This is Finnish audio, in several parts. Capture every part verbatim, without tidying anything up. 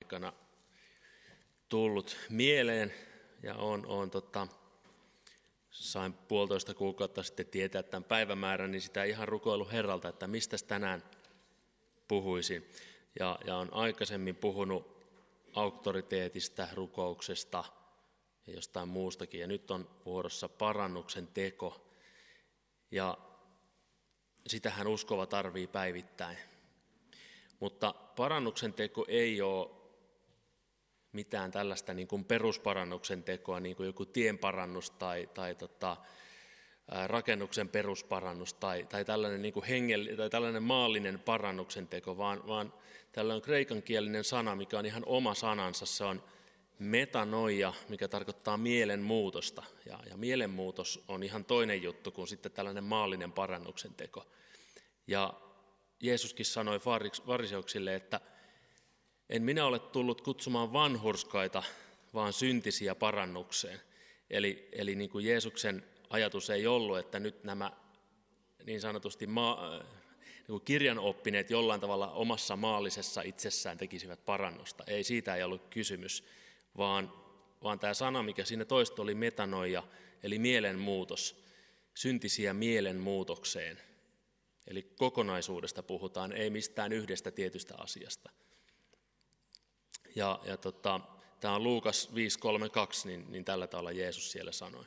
aikana tullut mieleen ja on, on tota, sain puolitoista kuukautta sitten tietää tämän päivämäärän, niin sitä ihan rukoillut Herralta, että mistä tänään puhuisin. Ja, ja on aikaisemmin puhunut auktoriteetista, rukouksesta ja jostain muustakin. Ja nyt on vuorossa parannuksen teko. Ja sitähän uskova tarvii päivittäin. Mutta parannuksen teko ei ole mitään tällaista niin kuin perusparannuksen tekoa, niin kuin joku tienparannus tai, tai tota, rakennuksen perusparannus tai, tai, tällainen, niin kuin hengell, tai tällainen maallinen parannuksen teko, vaan, vaan tällä on kreikankielinen sana, mikä on ihan oma sanansa. Se on metanoia, mikä tarkoittaa mielenmuutosta. Ja, ja mielenmuutos on ihan toinen juttu kuin sitten tällainen maallinen parannuksen teko. Ja Jeesuskin sanoi fariseuksille, että en minä ole tullut kutsumaan vanhurskaita, vaan syntisiä parannukseen. Eli, eli niin kuin Jeesuksen ajatus ei ollut, että nyt nämä niin sanotusti maa, niin kuin kirjanoppineet jollain tavalla omassa maallisessa itsessään tekisivät parannusta. Ei, siitä ei ollut kysymys, vaan, vaan tämä sana, mikä siinä toista oli metanoia, eli mielenmuutos, syntisiä mielenmuutokseen. Eli kokonaisuudesta puhutaan, ei mistään yhdestä tietystä asiasta. Ja, ja tota, tämä on Luukas viisi kolmekymmentäkaksi, niin, niin tällä tavalla Jeesus siellä sanoi.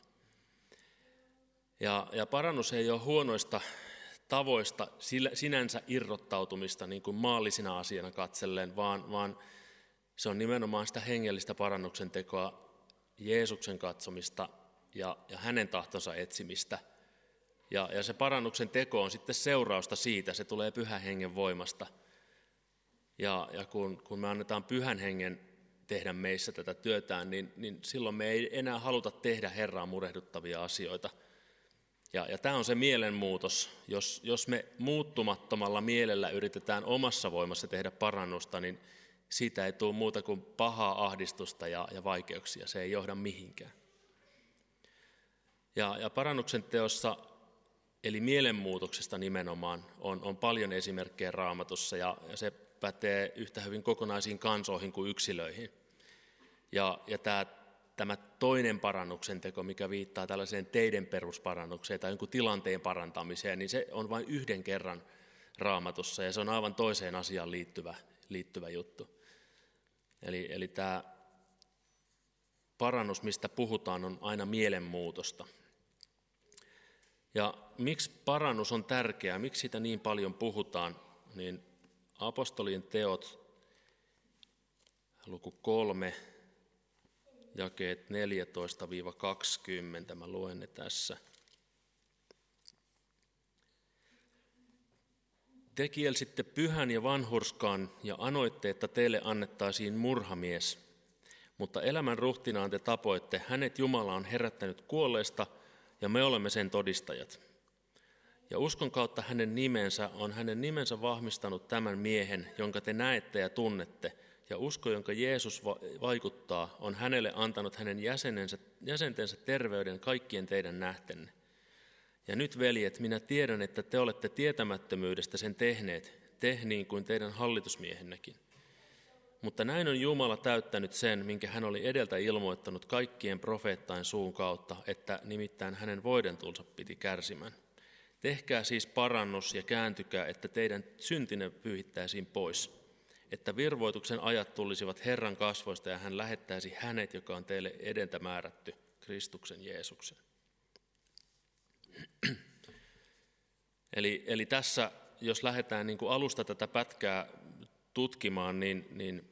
Ja, ja parannus ei ole huonoista tavoista sinänsä irrottautumista niin kuin maallisina asiana katsellen, vaan, vaan se on nimenomaan sitä hengellistä parannuksen tekoa, Jeesuksen katsomista ja, ja hänen tahtonsa etsimistä. Ja, ja se parannuksen teko on sitten seurausta siitä, se tulee Pyhän Hengen voimasta. Ja, ja kun, kun me annetaan Pyhän Hengen tehdä meissä tätä työtään, niin, niin silloin me ei enää haluta tehdä Herraa murehduttavia asioita. Ja, ja tämä on se mielenmuutos. Jos, jos me muuttumattomalla mielellä yritetään omassa voimassa tehdä parannusta, niin siitä ei tule muuta kuin pahaa ahdistusta ja, ja vaikeuksia. Se ei johda mihinkään. Ja, ja parannuksen teossa, eli mielenmuutoksesta nimenomaan, on, on paljon esimerkkejä Raamatussa, ja, ja se pätee yhtä hyvin kokonaisiin kansoihin kuin yksilöihin. Ja, ja tämä, tämä toinen parannuksen teko, mikä viittaa tällaiseen teidän perusparannukseen tai jonkun tilanteen parantamiseen, niin se on vain yhden kerran Raamatussa, ja se on aivan toiseen asiaan liittyvä, liittyvä juttu. Eli, eli tämä parannus, mistä puhutaan, on aina mielenmuutosta. Ja miksi parannus on tärkeää, miksi siitä niin paljon puhutaan, niin apostolien teot, luku kolme, jakeet neljätoista kaksikymmentä, mä luen ne tässä. Te kielsitte pyhän ja vanhurskaan ja anoitte, että teille annettaisiin murhamies, mutta elämän ruhtinaan te tapoitte, hänet Jumala on herättänyt kuolleista ja me olemme sen todistajat. Ja uskon kautta hänen nimensä on hänen nimensä vahvistanut tämän miehen, jonka te näette ja tunnette, ja usko, jonka Jeesus vaikuttaa, on hänelle antanut hänen jäsenensä, jäsentensä terveyden kaikkien teidän nähtenne. Ja nyt, veljet, minä tiedän, että te olette tietämättömyydestä sen tehneet, te niin kuin teidän hallitusmiehennäkin. Mutta näin on Jumala täyttänyt sen, minkä hän oli edeltä ilmoittanut kaikkien profeettain suun kautta, että nimittäin hänen voidentulsa piti kärsimään. Tehkää siis parannus ja kääntykää, että teidän syntinne pyyhittäisiin pois, että virvoituksen ajat tulisivat Herran kasvoista ja hän lähettäisi hänet, joka on teille edeltä määrätty, Kristuksen Jeesuksen. Eli, eli tässä, jos lähdetään niin kuin alusta tätä pätkää tutkimaan, niin, niin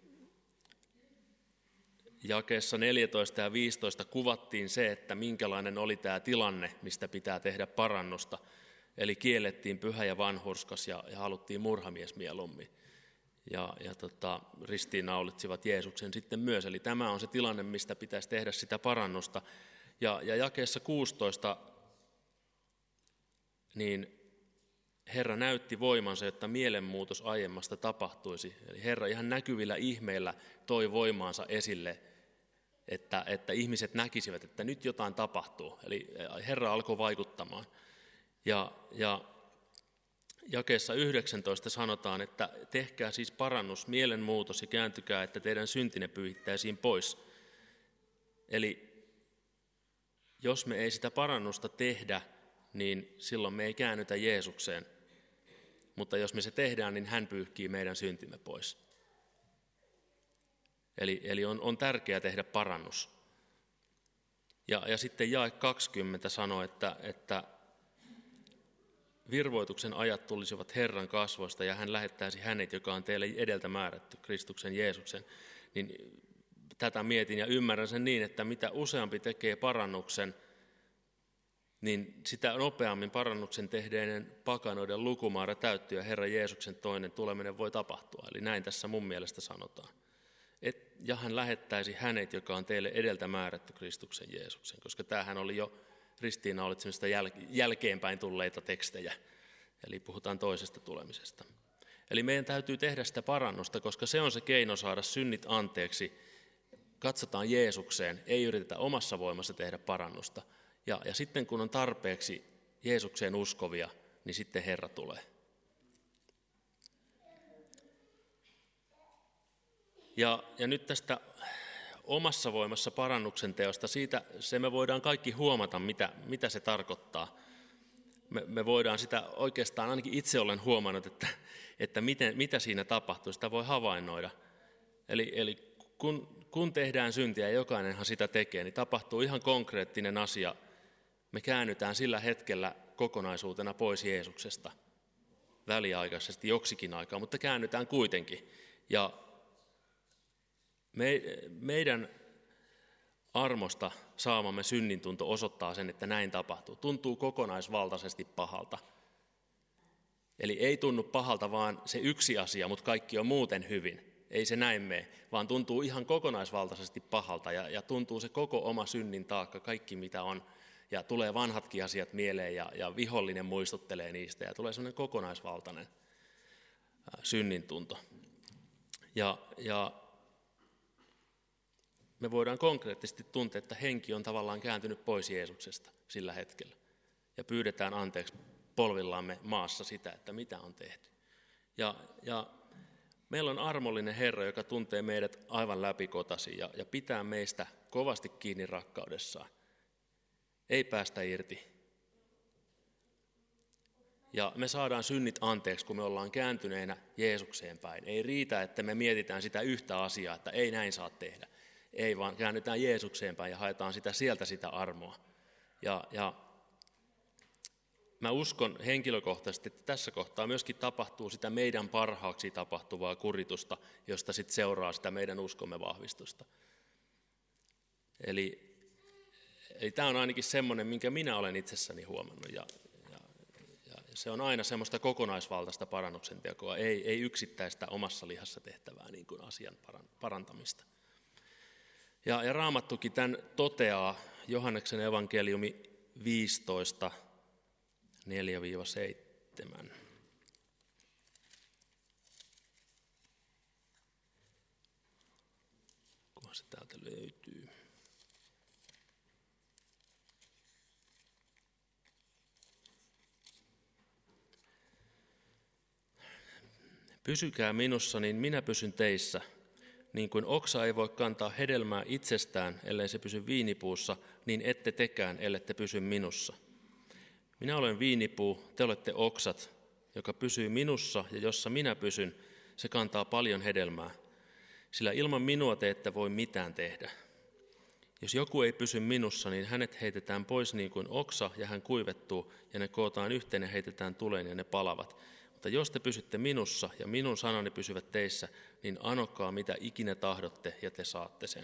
jakeessa neljätoista ja viisitoista kuvattiin se, että minkälainen oli tämä tilanne, mistä pitää tehdä parannusta. Eli kiellettiin pyhä ja vanhurskas ja, ja haluttiin murhamies mieluummin. Ja, ja tota, ristiinnaulitsivat Jeesuksen sitten myös. Eli tämä on se tilanne, mistä pitäisi tehdä sitä parannusta. Ja, ja jakeessa kuusitoista, niin Herra näytti voimansa, jotta mielenmuutos aiemmasta tapahtuisi. Eli Herra ihan näkyvillä ihmeillä toi voimaansa esille, että, että ihmiset näkisivät, että nyt jotain tapahtuu. Eli Herra alkoi vaikuttamaan. Ja, ja jakeessa yhdeksäntoista sanotaan, että tehkää siis parannus, mielenmuutos ja kääntykää, että teidän syntinne pyyhittäisiin pois. Eli jos me ei sitä parannusta tehdä, niin silloin me ei käännytä Jeesukseen. Mutta jos me se tehdään, niin hän pyyhkii meidän syntimme pois. Eli, eli on, on tärkeää tehdä parannus. Ja, ja sitten jae kaksikymmentä sanoo, että, että virvoituksen ajat tulisivat Herran kasvoista ja hän lähettäisi hänet, joka on teille edeltä määrätty, Kristuksen Jeesuksen. Niin tätä mietin ja ymmärrän sen niin, että mitä useampi tekee parannuksen, niin sitä nopeammin parannuksen tehneiden pakanoiden lukumäärä täyttyy ja Herran Jeesuksen toinen tuleminen voi tapahtua. Eli näin tässä mun mielestä sanotaan. Et, ja hän lähettäisi hänet, joka on teille edeltä määrätty, Kristuksen Jeesuksen, koska tämähän oli jo ristiinnaulitsemista jäl- jälkeenpäin tulleita tekstejä. Eli puhutaan toisesta tulemisesta. Eli meidän täytyy tehdä sitä parannusta, koska se on se keino saada synnit anteeksi. Katsotaan Jeesukseen, ei yritetä omassa voimassa tehdä parannusta. Ja, ja sitten kun on tarpeeksi Jeesukseen uskovia, niin sitten Herra tulee. Ja, ja nyt tästä omassa voimassa parannuksen teosta, siitä se me voidaan kaikki huomata, mitä, mitä se tarkoittaa. Me, me voidaan sitä oikeastaan, ainakin itse olen huomannut, että, että miten, mitä siinä tapahtuu, sitä voi havainnoida. Eli, eli kun, kun tehdään syntiä, ja jokainenhan sitä tekee, niin tapahtuu ihan konkreettinen asia. Me käännytään sillä hetkellä kokonaisuutena pois Jeesuksesta, väliaikaisesti joksikin aikaa, mutta käännytään kuitenkin. Ja me, meidän armosta saamamme synnintunto osoittaa sen, että näin tapahtuu. Tuntuu kokonaisvaltaisesti pahalta. Eli ei tunnu pahalta vaan se yksi asia, mutta kaikki on muuten hyvin. Ei se näin mene, vaan tuntuu ihan kokonaisvaltaisesti pahalta ja, ja tuntuu se koko oma synnin taakka, kaikki mitä on. Ja tulee vanhatkin asiat mieleen ja, ja vihollinen muistuttelee niistä ja tulee sellainen kokonaisvaltainen ää, synnintunto. Ja, ja me voidaan konkreettisesti tuntea, että henki on tavallaan kääntynyt pois Jeesuksesta sillä hetkellä. Ja pyydetään anteeksi polvillamme maassa sitä, että mitä on tehty. Ja, ja meillä on armollinen Herra, joka tuntee meidät aivan läpikotaisin ja, ja pitää meistä kovasti kiinni rakkaudessaan. Ei päästä irti. Ja me saadaan synnit anteeksi, kun me ollaan kääntyneenä Jeesukseen päin. Ei riitä, että me mietitään sitä yhtä asiaa, että ei näin saa tehdä. Ei, vaan käännytään Jeesukseen päin ja haetaan sitä sieltä sitä armoa. Ja, ja mä uskon henkilökohtaisesti, että tässä kohtaa myöskin tapahtuu sitä meidän parhaaksi tapahtuvaa kuritusta, josta sitten seuraa sitä meidän uskomme vahvistusta. Eli, eli tämä on ainakin semmoinen, minkä minä olen itsessäni huomannut. Ja, ja, ja se on aina semmoista kokonaisvaltaista parannuksen tekoa, ei, ei yksittäistä omassa lihassa tehtävää niin kuin asian parantamista. Ja, ja Raamattukin tämän toteaa, Johanneksen evankeliumi viisitoista, neljä seitsemän. Kunhan se täältä löytyy. Pysykää minussa, niin minä pysyn teissä. Niin kuin oksa ei voi kantaa hedelmää itsestään, ellei se pysy viinipuussa, niin ette tekään, ellette pysy minussa. Minä olen viinipuu, te olette oksat, joka pysyy minussa ja jossa minä pysyn, se kantaa paljon hedelmää. Sillä ilman minua te ette voi mitään tehdä. Jos joku ei pysy minussa, niin hänet heitetään pois niin kuin oksa ja hän kuivettuu ja ne kootaan yhteen ja heitetään tuleen ja ne palavat. Mutta jos te pysytte minussa ja minun sanani pysyvät teissä, niin anokaa mitä ikinä tahdotte ja te saatte sen.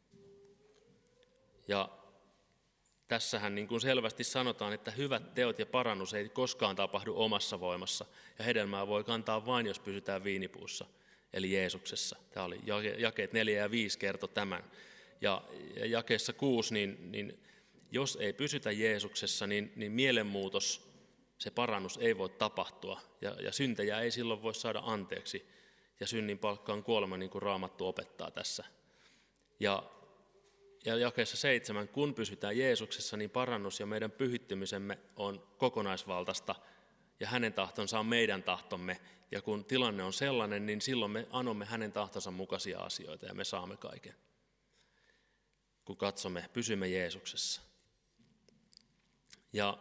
Ja tässähän niin kuin selvästi sanotaan, että hyvät teot ja parannus ei koskaan tapahdu omassa voimassa. Ja hedelmää voi kantaa vain, jos pysytään viinipuussa, eli Jeesuksessa. Tämä oli jakeet neljä ja viisi kertoi tämän. Ja jakeessa kuusi, niin, niin jos ei pysytä Jeesuksessa, niin, niin mielenmuutos, se parannus ei voi tapahtua. Ja, ja syntejä ei silloin voi saada anteeksi. Ja synnin palkka on kuolema, niin kuin Raamattu opettaa tässä. Ja Ja jakeessa seitsemän, kun pysytään Jeesuksessa, niin parannus ja meidän pyhittymisemme on kokonaisvaltaista ja hänen tahtonsa on meidän tahtomme. Ja kun tilanne on sellainen, niin silloin me anomme hänen tahtonsa mukaisia asioita ja me saamme kaiken. Kun katsomme, pysymme Jeesuksessa. Ja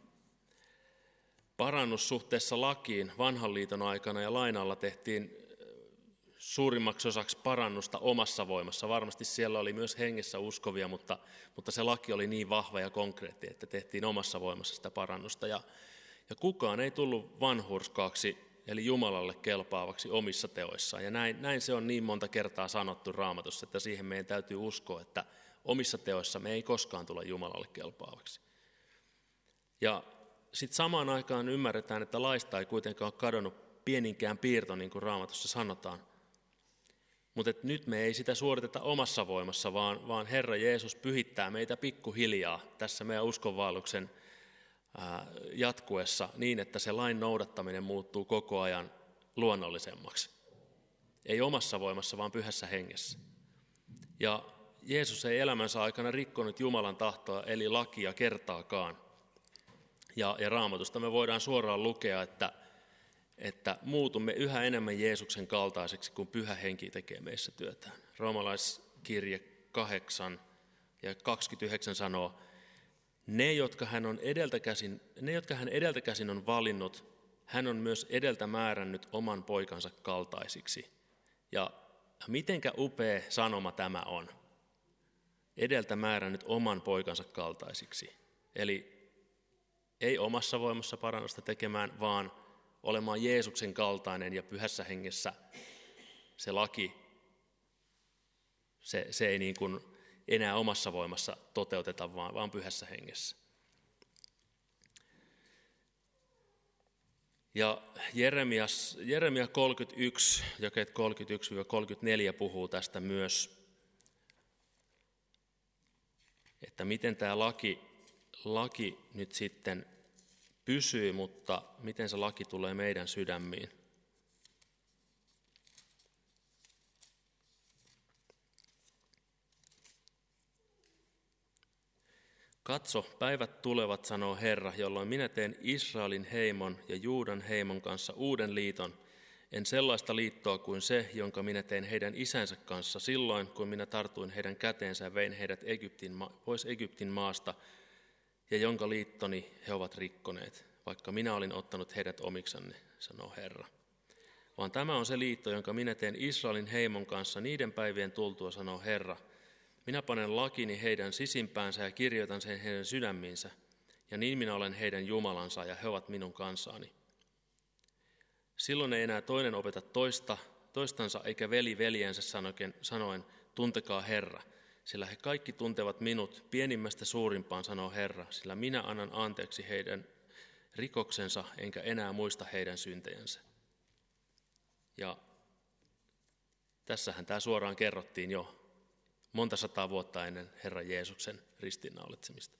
parannus suhteessa lakiin vanhan liiton aikana ja lain alla tehtiin suurimmaksi osaksi parannusta omassa voimassa. Varmasti siellä oli myös hengessä uskovia, mutta, mutta se laki oli niin vahva ja konkreetti, että tehtiin omassa voimassa sitä parannusta. Ja, ja kukaan ei tullut vanhurskaaksi, eli Jumalalle kelpaavaksi omissa teoissaan. Ja näin, näin se on niin monta kertaa sanottu Raamatussa, että siihen meidän täytyy uskoa, että omissa teoissa me ei koskaan tule Jumalalle kelpaavaksi. Ja sitten samaan aikaan ymmärretään, että laista ei kuitenkaan ole kadonnut pieninkään piirto, niin kuin Raamatussa sanotaan. Mutta nyt me ei sitä suoriteta omassa voimassa, vaan, vaan Herra Jeesus pyhittää meitä pikkuhiljaa tässä meidän uskonvaelluksen ää, jatkuessa niin, että se lain noudattaminen muuttuu koko ajan luonnollisemmaksi. Ei omassa voimassa, vaan pyhässä hengessä. Ja Jeesus ei elämänsä aikana rikkonut Jumalan tahtoa, eli lakia kertaakaan. Ja, ja Raamatusta me voidaan suoraan lukea, että että muutumme yhä enemmän Jeesuksen kaltaiseksi, kun Pyhä Henki tekee meissä työtään. Roomalaiskirje kahdeksan ja kaksikymmentäyhdeksän sanoo, ne jotka, hän on edeltä käsin, ne, jotka hän edeltä käsin on valinnut, hän on myös edeltä määrännyt oman poikansa kaltaisiksi. Ja mitenkä upea sanoma tämä on. Edeltä määrännyt oman poikansa kaltaisiksi. Eli ei omassa voimassa parannusta tekemään, vaan olemaan Jeesuksen kaltainen ja pyhässä hengessä se laki, se, se ei niin kuin enää omassa voimassa toteuteta, vaan, vaan pyhässä hengessä. Ja Jeremias, Jeremia kolmekymmentäyksi, jakeet kolmekymmentäyksi kolmekymmentäneljä puhuu tästä myös, että miten tämä laki, laki nyt sitten pysyy, mutta miten se laki tulee meidän sydämiin. Katso, päivät tulevat, sanoo Herra, jolloin minä teen Israelin heimon ja Juudan heimon kanssa uuden liiton. En sellaista liittoa kuin se, jonka minä tein heidän isänsä kanssa silloin, kun minä tartuin heidän käteensä ja vein heidät Egyptin, pois Egyptin maasta, ja jonka liittoni he ovat rikkoneet, vaikka minä olin ottanut heidät omiksanne, sanoo Herra. Vaan tämä on se liitto, jonka minä teen Israelin heimon kanssa niiden päivien tultua, sanoo Herra. Minä panen lakini heidän sisimpäänsä ja kirjoitan sen heidän sydämiinsä, ja niin minä olen heidän Jumalansa, ja he ovat minun kansaani. Silloin ei enää toinen opeta toista, toistansa, eikä veli veljensä sanoen, tuntekaa Herra, sillä he kaikki tuntevat minut pienimmästä suurimpaan, sanoo Herra, sillä minä annan anteeksi heidän rikoksensa, enkä enää muista heidän syntejänsä. Ja tässähän tämä suoraan kerrottiin jo monta sataa vuotta ennen Herran Jeesuksen ristiinnaulitsemista.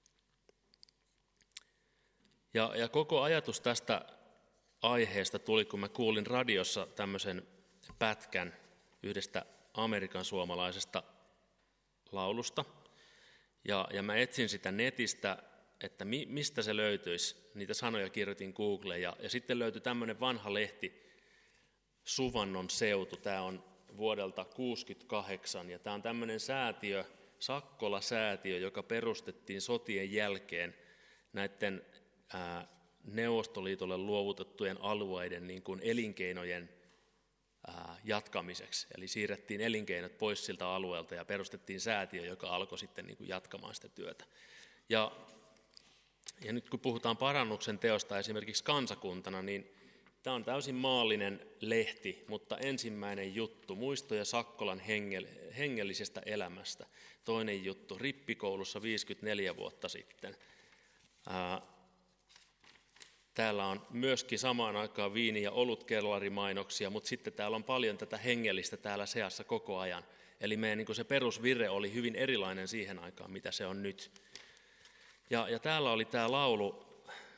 Ja, ja koko ajatus tästä aiheesta tuli, kun mä kuulin radiossa tämmöisen pätkän yhdestä Amerikan suomalaisesta laulusta. Ja, ja mä etsin sitä netistä, että mi, mistä se löytyisi. Niitä sanoja kirjoitin Googleen ja, ja sitten löytyi tämmöinen vanha lehti, Suvannon seutu. Tämä on vuodelta kuusikymmentäkahdeksan ja tämä on tämmöinen säätiö, Sakkola-säätiö, joka perustettiin sotien jälkeen näiden ää, Neuvostoliitolle luovutettujen alueiden niin kuin elinkeinojen ää, jatkamiseksi. Eli siirrettiin elinkeinot pois siltä alueelta ja perustettiin säätiö, joka alkoi sitten niin kuin jatkamaan sitä työtä. Ja, ja nyt kun puhutaan parannuksen teosta esimerkiksi kansakuntana, niin tämä on täysin maallinen lehti, mutta ensimmäinen juttu, muistoja Sakkolan hengellisestä elämästä. Toinen juttu, rippikoulussa viisikymmentäneljä vuotta sitten. Ää, täällä on myöskin samaan aikaan viini- ja olutkelarimainoksia, mutta sitten täällä on paljon tätä hengellistä täällä seassa koko ajan. Eli meidän niin kuin se perusvire oli hyvin erilainen siihen aikaan, mitä se on nyt. Ja, ja täällä oli tämä laulu.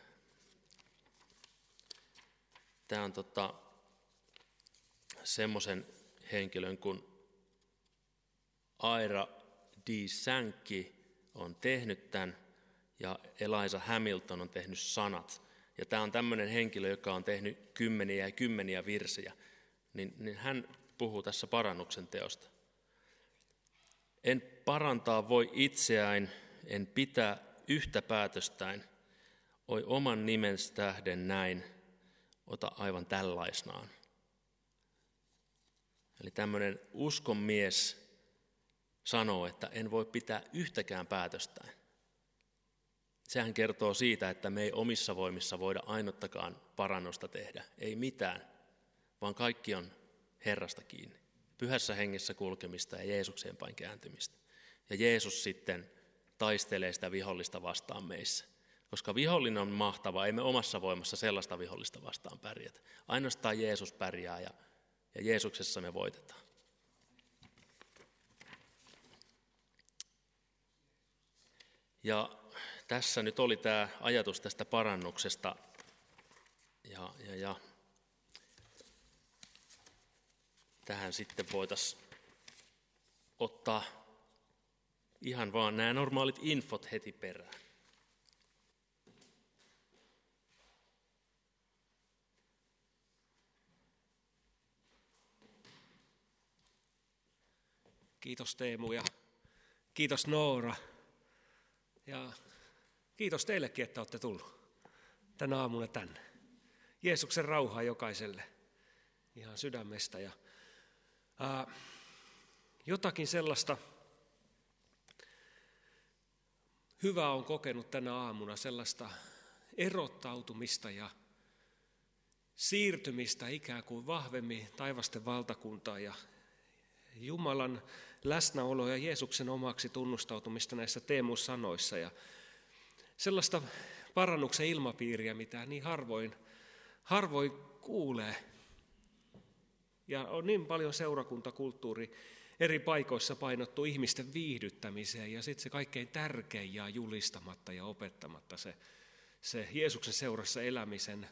Tämä on tota, semmoisen henkilön kuin Ira D. Sankey on tehnyt tämän ja Eliza Hamilton on tehnyt sanat. ja tämä on tämmöinen henkilö, joka on tehnyt kymmeniä ja kymmeniä virsejä, niin, niin hän puhuu tässä parannuksen teosta. En parantaa voi itseäin, en pitää yhtä päätöstäin, oi oman nimensä tähden näin, ota aivan tällaisnaan. Eli tämmöinen uskonmies sanoo, että en voi pitää yhtäkään päätöstäin. Sehän kertoo siitä, että me ei omissa voimissa voida ainuttakaan parannusta tehdä, ei mitään, vaan kaikki on Herrasta kiinni. Pyhässä hengessä kulkemista ja Jeesukseen päin kääntymistä. Ja Jeesus sitten taistelee sitä vihollista vastaan meissä. Koska vihollinen on mahtava, ei me omassa voimassa sellaista vihollista vastaan pärjätä. Ainoastaan Jeesus pärjää ja, ja Jeesuksessa me voitetaan. Ja tässä nyt oli tämä ajatus tästä parannuksesta. Ja, ja, ja tähän sitten voitaisiin ottaa ihan vaan nämä normaalit infot heti perään. Kiitos Teemu ja kiitos Noora ja kiitos teillekin, että olette tullut tänä aamuna tänne. Jeesuksen rauhaa jokaiselle ihan sydämestä ja ää, jotakin sellaista hyvää on kokenut tänä aamuna, sellaista erottautumista ja siirtymistä ikään kuin vahvemmin taivasten valtakuntaan ja Jumalan läsnäolo ja Jeesuksen omaksi tunnustautumista näissä Teemun sanoissa ja sellaista parannuksen ilmapiiriä, mitä niin harvoin, harvoin kuulee. Ja on niin paljon seurakuntakulttuuri eri paikoissa painottu ihmisten viihdyttämiseen ja sitten se kaikkein tärkein jää julistamatta ja opettamatta se, se Jeesuksen seurassa elämisen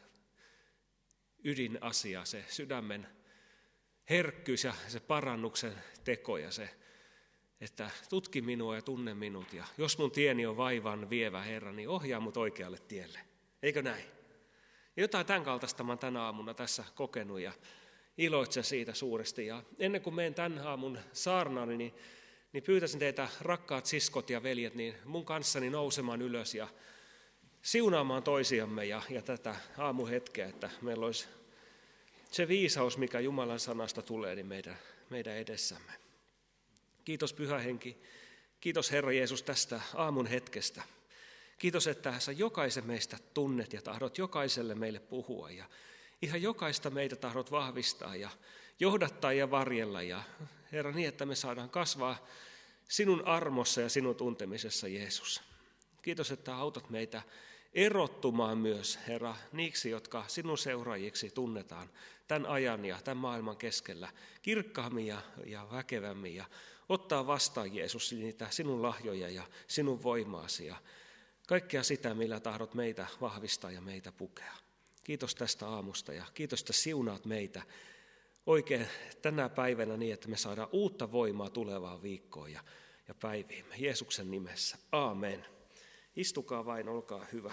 ydinasia, se sydämen herkkyys ja se parannuksen teko ja se, että tutki minua ja tunne minut ja jos mun tieni on vaivan vievä Herra, niin ohjaa mut oikealle tielle. Eikö näin? Ja jotain tämän kaltaista mä oon tänä aamuna tässä kokenut ja iloitsen siitä suuresti. Ja ennen kuin menen tämän aamun saarnaan, niin, niin pyytäisin teitä rakkaat siskot ja veljet niin mun kanssani nousemaan ylös ja siunaamaan toisiamme ja, ja tätä aamuhetkeä, että meillä olisi se viisaus, mikä Jumalan sanasta tulee, niin meidän, meidän edessämme. Kiitos Pyhä Henki, kiitos Herra Jeesus tästä aamun hetkestä. Kiitos, että sä jokaisen meistä tunnet ja tahdot jokaiselle meille puhua ja ihan jokaista meitä tahdot vahvistaa ja johdattaa ja varjella ja Herra niin, että me saadaan kasvaa sinun armossa ja sinun tuntemisessa Jeesus. Kiitos, että autat meitä erottumaan myös, Herra, niiksi, jotka sinun seuraajiksi tunnetaan tämän ajan ja tämän maailman keskellä kirkkaammin ja, ja väkevämmin ja ottaa vastaan, Jeesus, niitä sinun lahjoja ja sinun voimaasi ja kaikkea sitä, millä tahdot meitä vahvistaa ja meitä pukea. Kiitos tästä aamusta ja kiitos, että siunaat meitä oikein tänä päivänä niin, että me saadaan uutta voimaa tulevaan viikkoon ja, ja päiviimme. Jeesuksen nimessä. Aamen. Istukaa vain, olkaa hyvä.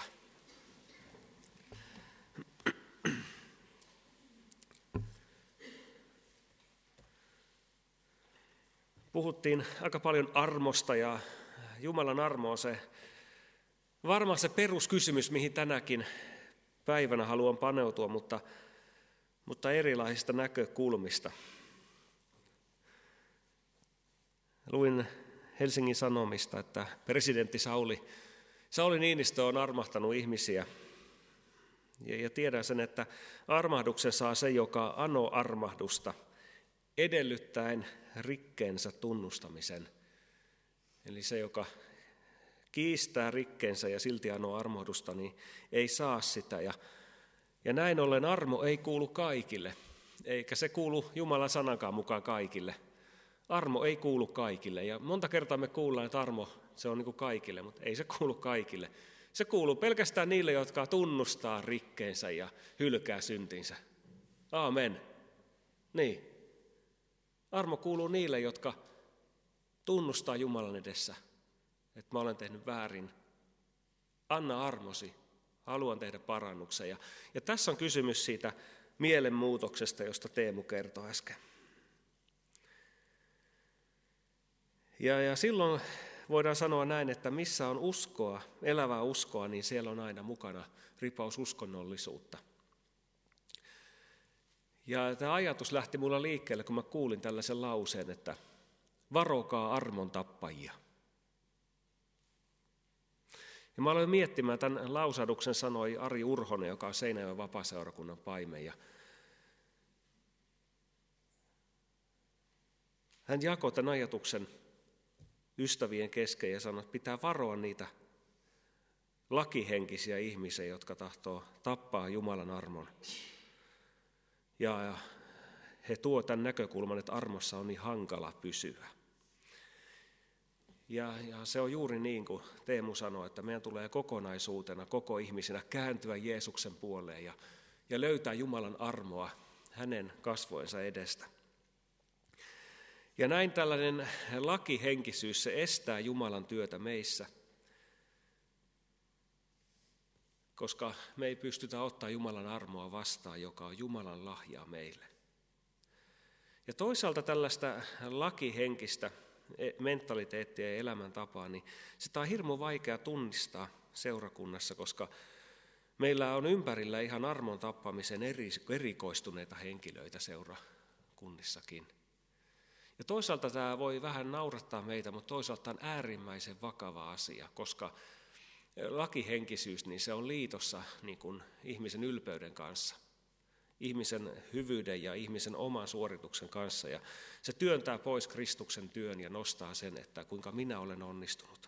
Puhuttiin aika paljon armosta ja Jumalan armo on se, varmaan se peruskysymys, mihin tänäkin päivänä haluan paneutua, mutta, mutta erilaisista näkökulmista. Luin Helsingin Sanomista, että presidentti Sauli, Sauli Niinistö on armahtanut ihmisiä. Ja, ja tiedän sen, että armahduksen saa se, joka anoo armahdusta, edellyttäen rikkeensä tunnustamisen. Eli se, joka kiistää rikkeensä ja silti anoo armahdusta, niin ei saa sitä. Ja, ja näin ollen armo ei kuulu kaikille, eikä se kuulu Jumalan sanankaan mukaan kaikille. Armo ei kuulu kaikille. Ja monta kertaa me kuullaan, että armo se on niin kuin kaikille, mutta ei se kuulu kaikille. Se kuuluu pelkästään niille, jotka tunnustaa rikkeensä ja hylkää syntinsä. Aamen. Niin. Armo kuuluu niille, jotka tunnustaa Jumalan edessä, että mä olen tehnyt väärin. Anna armosi, Haluan tehdä parannuksen. Ja, ja tässä on kysymys siitä mielenmuutoksesta, josta Teemu kertoi äsken. Ja, ja silloin voidaan sanoa näin, että missä on uskoa, elävää uskoa, niin siellä on aina mukana ripaus uskonnollisuutta. Ja tämä ajatus lähti mulla liikkeelle, kun mä kuulin tällaisen lauseen, että varokaa armon tappajia. Ja mä aloin miettimään, tämän lausahduksen sanoi Ari Urhonen, joka on Seinäjoen vapaaseurakunnan paimen. Ja hän jakoi tämän ajatuksen ystävien kesken ja sanoi, että pitää varoa niitä lakihenkisiä ihmisiä, jotka tahtoo tappaa Jumalan armon. Ja he tuo tämän näkökulman, että armossa on niin hankala pysyä. Ja, ja se on juuri niin kuin Teemu sanoi, että meidän tulee kokonaisuutena, koko ihmisinä kääntyä Jeesuksen puoleen ja, ja löytää Jumalan armoa hänen kasvojensa edestä. Ja näin tällainen lakihenkisyys, se estää Jumalan työtä meissä, koska me ei pystytä ottaa Jumalan armoa vastaan, joka on Jumalan lahjaa meille. Ja toisaalta tällaista lakihenkistä mentaliteettia ja elämäntapaa, niin sitä on hirmu vaikea tunnistaa seurakunnassa, koska meillä on ympärillä ihan armon tappamisen erikoistuneita henkilöitä seurakunnissakin. Ja toisaalta tämä voi vähän naurattaa meitä, mutta toisaalta on äärimmäisen vakava asia, koska lakihenkisyys, niin se on liitossa niin kuin ihmisen ylpeyden kanssa, ihmisen hyvyyden ja ihmisen oman suorituksen kanssa. Ja se työntää pois Kristuksen työn ja nostaa sen, että kuinka minä olen onnistunut.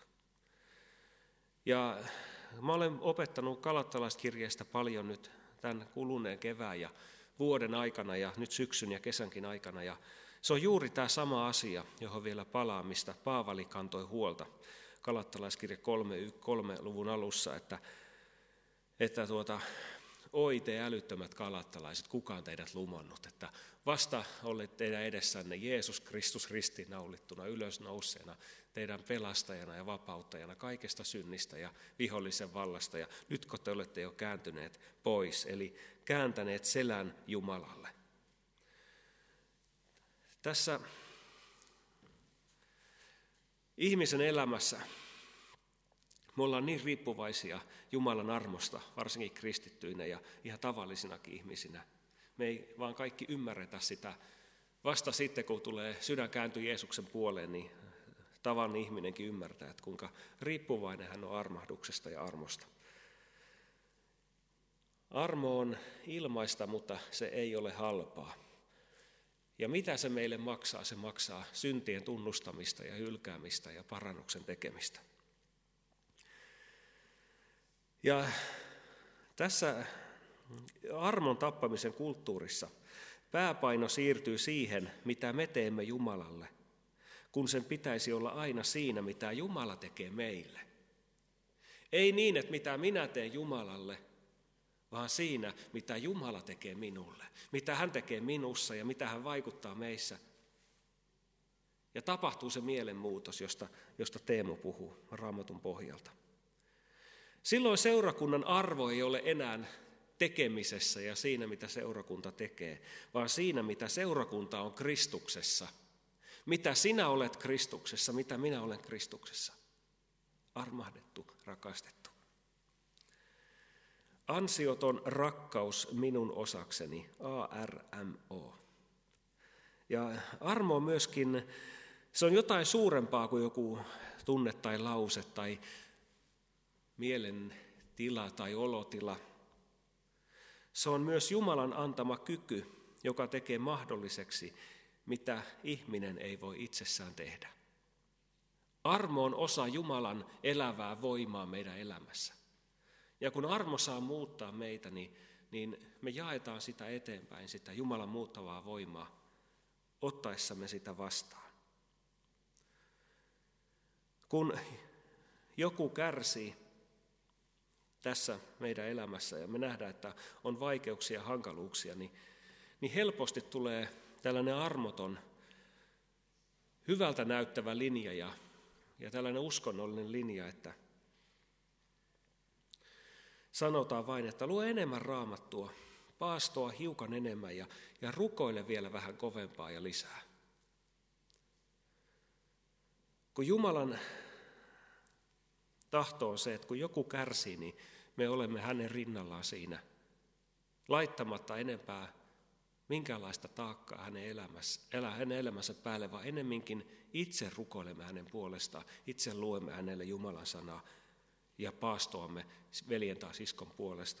Ja mä olen opettanut galattalaiskirjeestä paljon nyt tämän kuluneen kevään ja vuoden aikana ja nyt syksyn ja kesänkin aikana. Ja se on juuri tämä sama asia, johon vielä palaa, mistä Paavali kantoi huolta. Galattalaiskirje kolme, kolme luvun alussa, että, että tuota, oi te älyttömät galattalaiset, kuka on teidät lumannut, että vasta olet teidän edessänne Jeesus Kristus ristiinnaulittuna ylösnouseena, teidän pelastajana ja vapauttajana kaikesta synnistä ja vihollisen vallasta, ja nyt kun te olette jo kääntyneet pois, eli kääntäneet selän Jumalalle. Tässä ihmisen elämässä me ollaan niin riippuvaisia Jumalan armosta, varsinkin kristittyinä ja ihan tavallisinakin ihmisinä. Me ei vaan kaikki ymmärretä sitä. Vasta sitten, kun tulee sydän kääntyy Jeesuksen puoleen, niin tavallinen ihminenkin ymmärtää, että kuinka riippuvainen hän on armahduksesta ja armosta. Armo on ilmaista, mutta se ei ole halpaa. Ja mitä se meille maksaa? Se maksaa syntien tunnustamista ja hylkäämistä ja parannuksen tekemistä. Ja tässä armon tappamisen kulttuurissa pääpaino siirtyy siihen, mitä me teemme Jumalalle, kun sen pitäisi olla aina siinä, mitä Jumala tekee meille. Ei niin, että mitä minä teen Jumalalle, vaan siinä, mitä Jumala tekee minulle, mitä hän tekee minussa ja mitä hän vaikuttaa meissä. Ja tapahtuu se mielenmuutos, josta, josta Teemu puhuu Raamatun pohjalta. Silloin seurakunnan arvo ei ole enää tekemisessä ja siinä, mitä seurakunta tekee, vaan siinä, mitä seurakunta on Kristuksessa. Mitä sinä olet Kristuksessa, mitä minä olen Kristuksessa. Armahdettu, rakastettu. Ansioton rakkaus minun osakseni, A R M O. Ja armo on myöskin, se on jotain suurempaa kuin joku tunne tai lause tai mielen tila tai olotila. Se on myös Jumalan antama kyky, joka tekee mahdolliseksi, mitä ihminen ei voi itsessään tehdä. Armo on osa Jumalan elävää voimaa meidän elämässä. Ja kun armo saa muuttaa meitä, niin, niin me jaetaan sitä eteenpäin, sitä Jumalan muuttavaa voimaa, ottaessamme sitä vastaan. Kun joku kärsii tässä meidän elämässä ja me nähdään, että on vaikeuksia ja hankaluuksia, niin, niin helposti tulee tällainen armoton, hyvältä näyttävä linja ja, ja tällainen uskonnollinen linja, että sanotaan vain, että lue enemmän Raamattua, paastoa hiukan enemmän ja, ja rukoile vielä vähän kovempaa ja lisää. Kun Jumalan tahto on se, että kun joku kärsii, niin me olemme hänen rinnallaan siinä, laittamatta enempää minkäänlaista taakkaa hänen, elämässä, elä, hänen elämänsä päälle, vaan ennemminkin itse rukoilemme hänen puolestaan, itse luemme hänelle Jumalan sanaa ja paastoamme veljen tai siskon puolesta.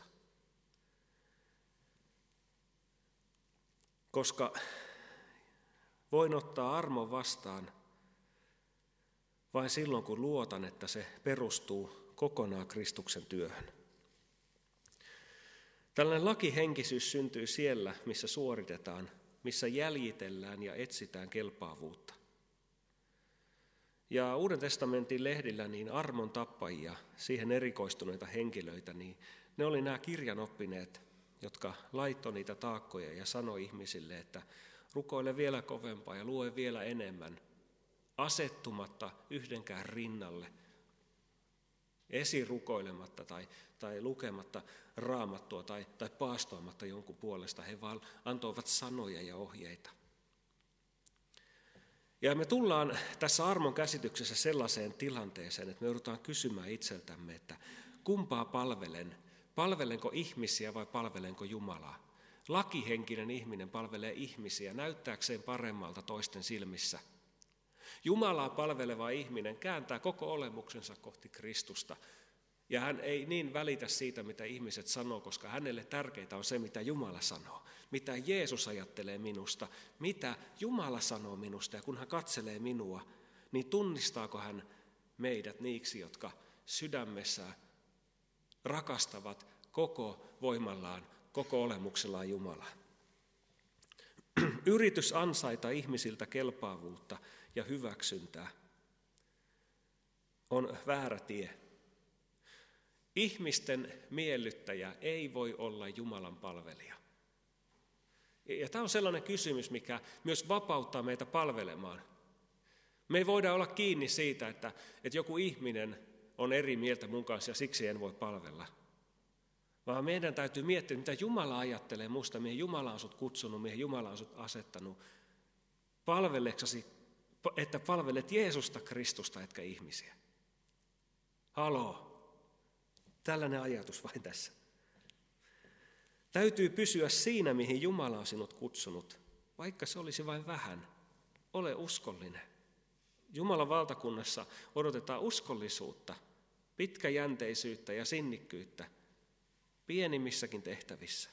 Koska voin ottaa armon vastaan vain silloin, kun luotan, että se perustuu kokonaan Kristuksen työhön. Tällainen lakihenkisyys syntyy siellä, missä suoritetaan, missä jäljitellään ja etsitään kelpaavuutta. Ja Uuden testamentin lehdillä niin armon tappajia, siihen erikoistuneita henkilöitä, niin ne oli nämä kirjanoppineet, jotka laittoi niitä taakkoja ja sanoi ihmisille, että rukoile vielä kovempaa ja lue vielä enemmän, asettumatta yhdenkään rinnalle, esirukoilematta tai, tai lukematta Raamattua tai, tai paastoamatta jonkun puolesta. He vaan antoivat sanoja ja ohjeita. Ja me tullaan tässä armon käsityksessä sellaiseen tilanteeseen, että me joudutaan kysymään itseltämme, että kumpaa palvelen? Palvelenko ihmisiä vai palvelenko Jumalaa? Lakihenkinen ihminen palvelee ihmisiä näyttääkseen paremmalta toisten silmissä. Jumalaa palveleva ihminen kääntää koko olemuksensa kohti Kristusta. Ja hän ei niin välitä siitä, mitä ihmiset sanoo, koska hänelle tärkeintä on se, mitä Jumala sanoo. Mitä Jeesus ajattelee minusta, mitä Jumala sanoo minusta. Ja kun hän katselee minua, niin tunnistaako hän meidät niiksi, jotka sydämessään rakastavat koko voimallaan, koko olemuksellaan Jumalaa. Yritys ansaita ihmisiltä kelpaavuutta ja hyväksyntää on väärä tie. Ihmisten miellyttäjä ei voi olla Jumalan palvelija. Ja tämä on sellainen kysymys, mikä myös vapauttaa meitä palvelemaan. Me ei voida olla kiinni siitä, että, että joku ihminen on eri mieltä mun kanssa ja siksi en voi palvella. Vaan meidän täytyy miettiä, mitä Jumala ajattelee musta, mihin Jumala on sut kutsunut, mihin Jumala on sut asettanut. Palveleksasi, että palvelet Jeesusta Kristusta, etkä ihmisiä. Haloo. Tällainen ajatus vain tässä. Täytyy pysyä siinä, mihin Jumala on sinut kutsunut, vaikka se olisi vain vähän. Ole uskollinen. Jumalan valtakunnassa odotetaan uskollisuutta, pitkäjänteisyyttä ja sinnikkyyttä pienimmissäkin tehtävissä.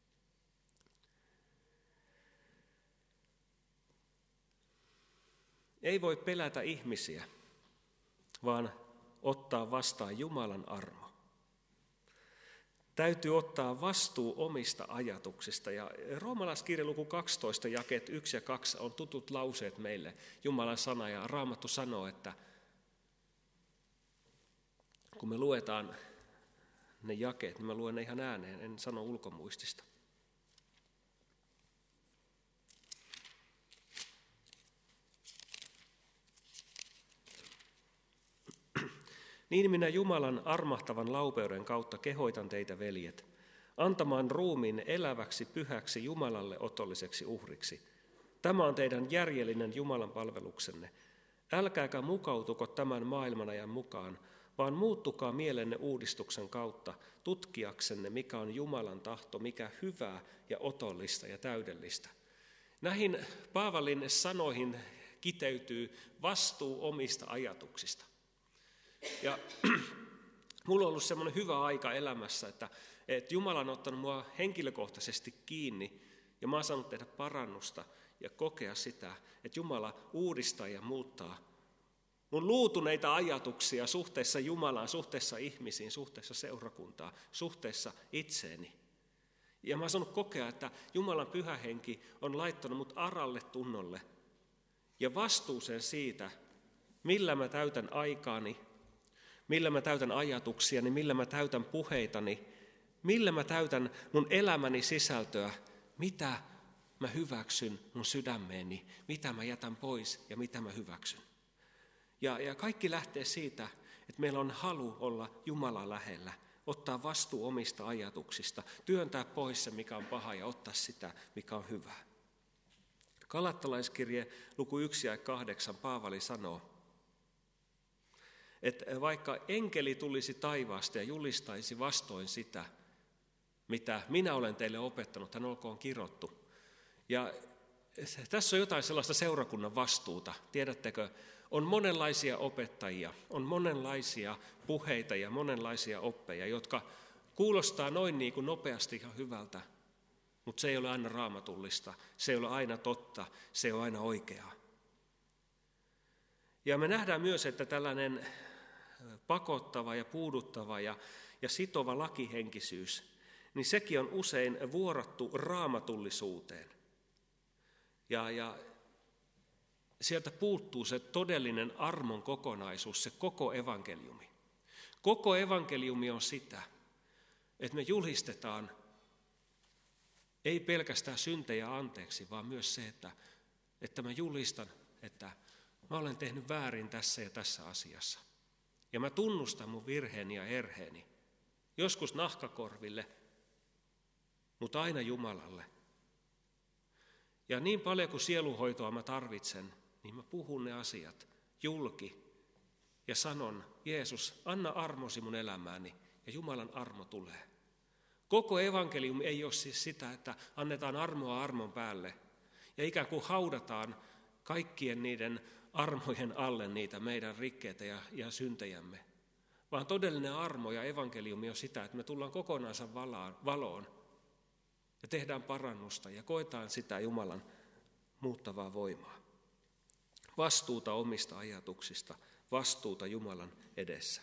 Ei voi pelätä ihmisiä, vaan ottaa vastaan Jumalan armo. Täytyy ottaa vastuu omista ajatuksista. Ja roomalaiskirjan luku kaksitoista, jakeet yksi ja kaksi on tutut lauseet meille. Jumalan sana ja Raamattu sanoo, että kun me luetaan ne jakeet, niin mä luen ne ihan ääneen, en sano ulkomuistista. Niin minä Jumalan armahtavan laupeuden kautta kehoitan teitä, veljet, antamaan ruumiin eläväksi, pyhäksi, Jumalalle otolliseksi uhriksi. Tämä on teidän järjellinen Jumalan palveluksenne. Älkääkä mukautuko tämän maailmanajan mukaan, vaan muuttukaa mielenne uudistuksen kautta, tutkiaksenne, mikä on Jumalan tahto, mikä hyvää ja otollista ja täydellistä. Näihin Paavalin sanoihin kiteytyy vastuu omista ajatuksista. Ja mulla on ollut semmoinen hyvä aika elämässä, että, että Jumala on ottanut mua henkilökohtaisesti kiinni ja mä oon saanut tehdä parannusta ja kokea sitä, että Jumala uudistaa ja muuttaa mun luutuneita ajatuksia suhteessa Jumalaan, suhteessa ihmisiin, suhteessa seurakuntaan, suhteessa itseeni. Ja mä oon saanut kokea, että Jumalan pyhä henki on laittanut mut aralle tunnolle ja vastuuseen siitä, millä mä täytän aikaani, millä mä täytän ajatuksiani, millä mä täytän puheitani, millä mä täytän mun elämäni sisältöä, mitä mä hyväksyn mun sydämeeni, mitä mä jätän pois ja mitä mä hyväksyn. Ja, ja kaikki lähtee siitä, että meillä on halu olla Jumalan lähellä, ottaa vastuu omista ajatuksista, työntää pois se, mikä on paha, ja ottaa sitä, mikä on hyvä. Galattalaiskirje luku yksi ja kahdeksan Paavali sanoo, että vaikka enkeli tulisi taivaasta ja julistaisi vastoin sitä, mitä minä olen teille opettanut, hän olkoon kirottu. Ja tässä on jotain sellaista seurakunnan vastuuta. Tiedättekö, on monenlaisia opettajia, on monenlaisia puheita ja monenlaisia oppeja, jotka kuulostaa noin niin kuin nopeasti ja hyvältä, mutta se ei ole aina raamatullista, se ei ole aina totta, se ei ole aina oikeaa. Ja me nähdään myös, että tällainen pakottava ja puuduttava ja, ja sitova lakihenkisyys, niin sekin on usein vuorattu raamatullisuuteen. Ja, ja sieltä puuttuu se todellinen armon kokonaisuus, se koko evankeliumi. Koko evankeliumi on sitä, että me julistetaan ei pelkästään syntejä anteeksi, vaan myös se, että, että mä julistan, että mä olen tehnyt väärin tässä ja tässä asiassa. Ja mä tunnustan mun virheeni ja erheeni. Joskus nahkakorville, mutta aina Jumalalle. Ja niin paljon kuin sieluhoitoa mä tarvitsen, niin mä puhun ne asiat julki ja sanon, Jeesus, anna armosi mun elämääni, ja Jumalan armo tulee. Koko evankeliumi ei ole siis sitä, että annetaan armoa armon päälle ja ikään kuin haudataan kaikkien niiden armojen alle niitä meidän rikkeitä ja, ja syntejämme. Vaan todellinen armo ja evankeliumi on sitä, että me tullaan kokonaansa valoon ja tehdään parannusta ja koetaan sitä Jumalan muuttavaa voimaa. Vastuuta omista ajatuksista, vastuuta Jumalan edessä.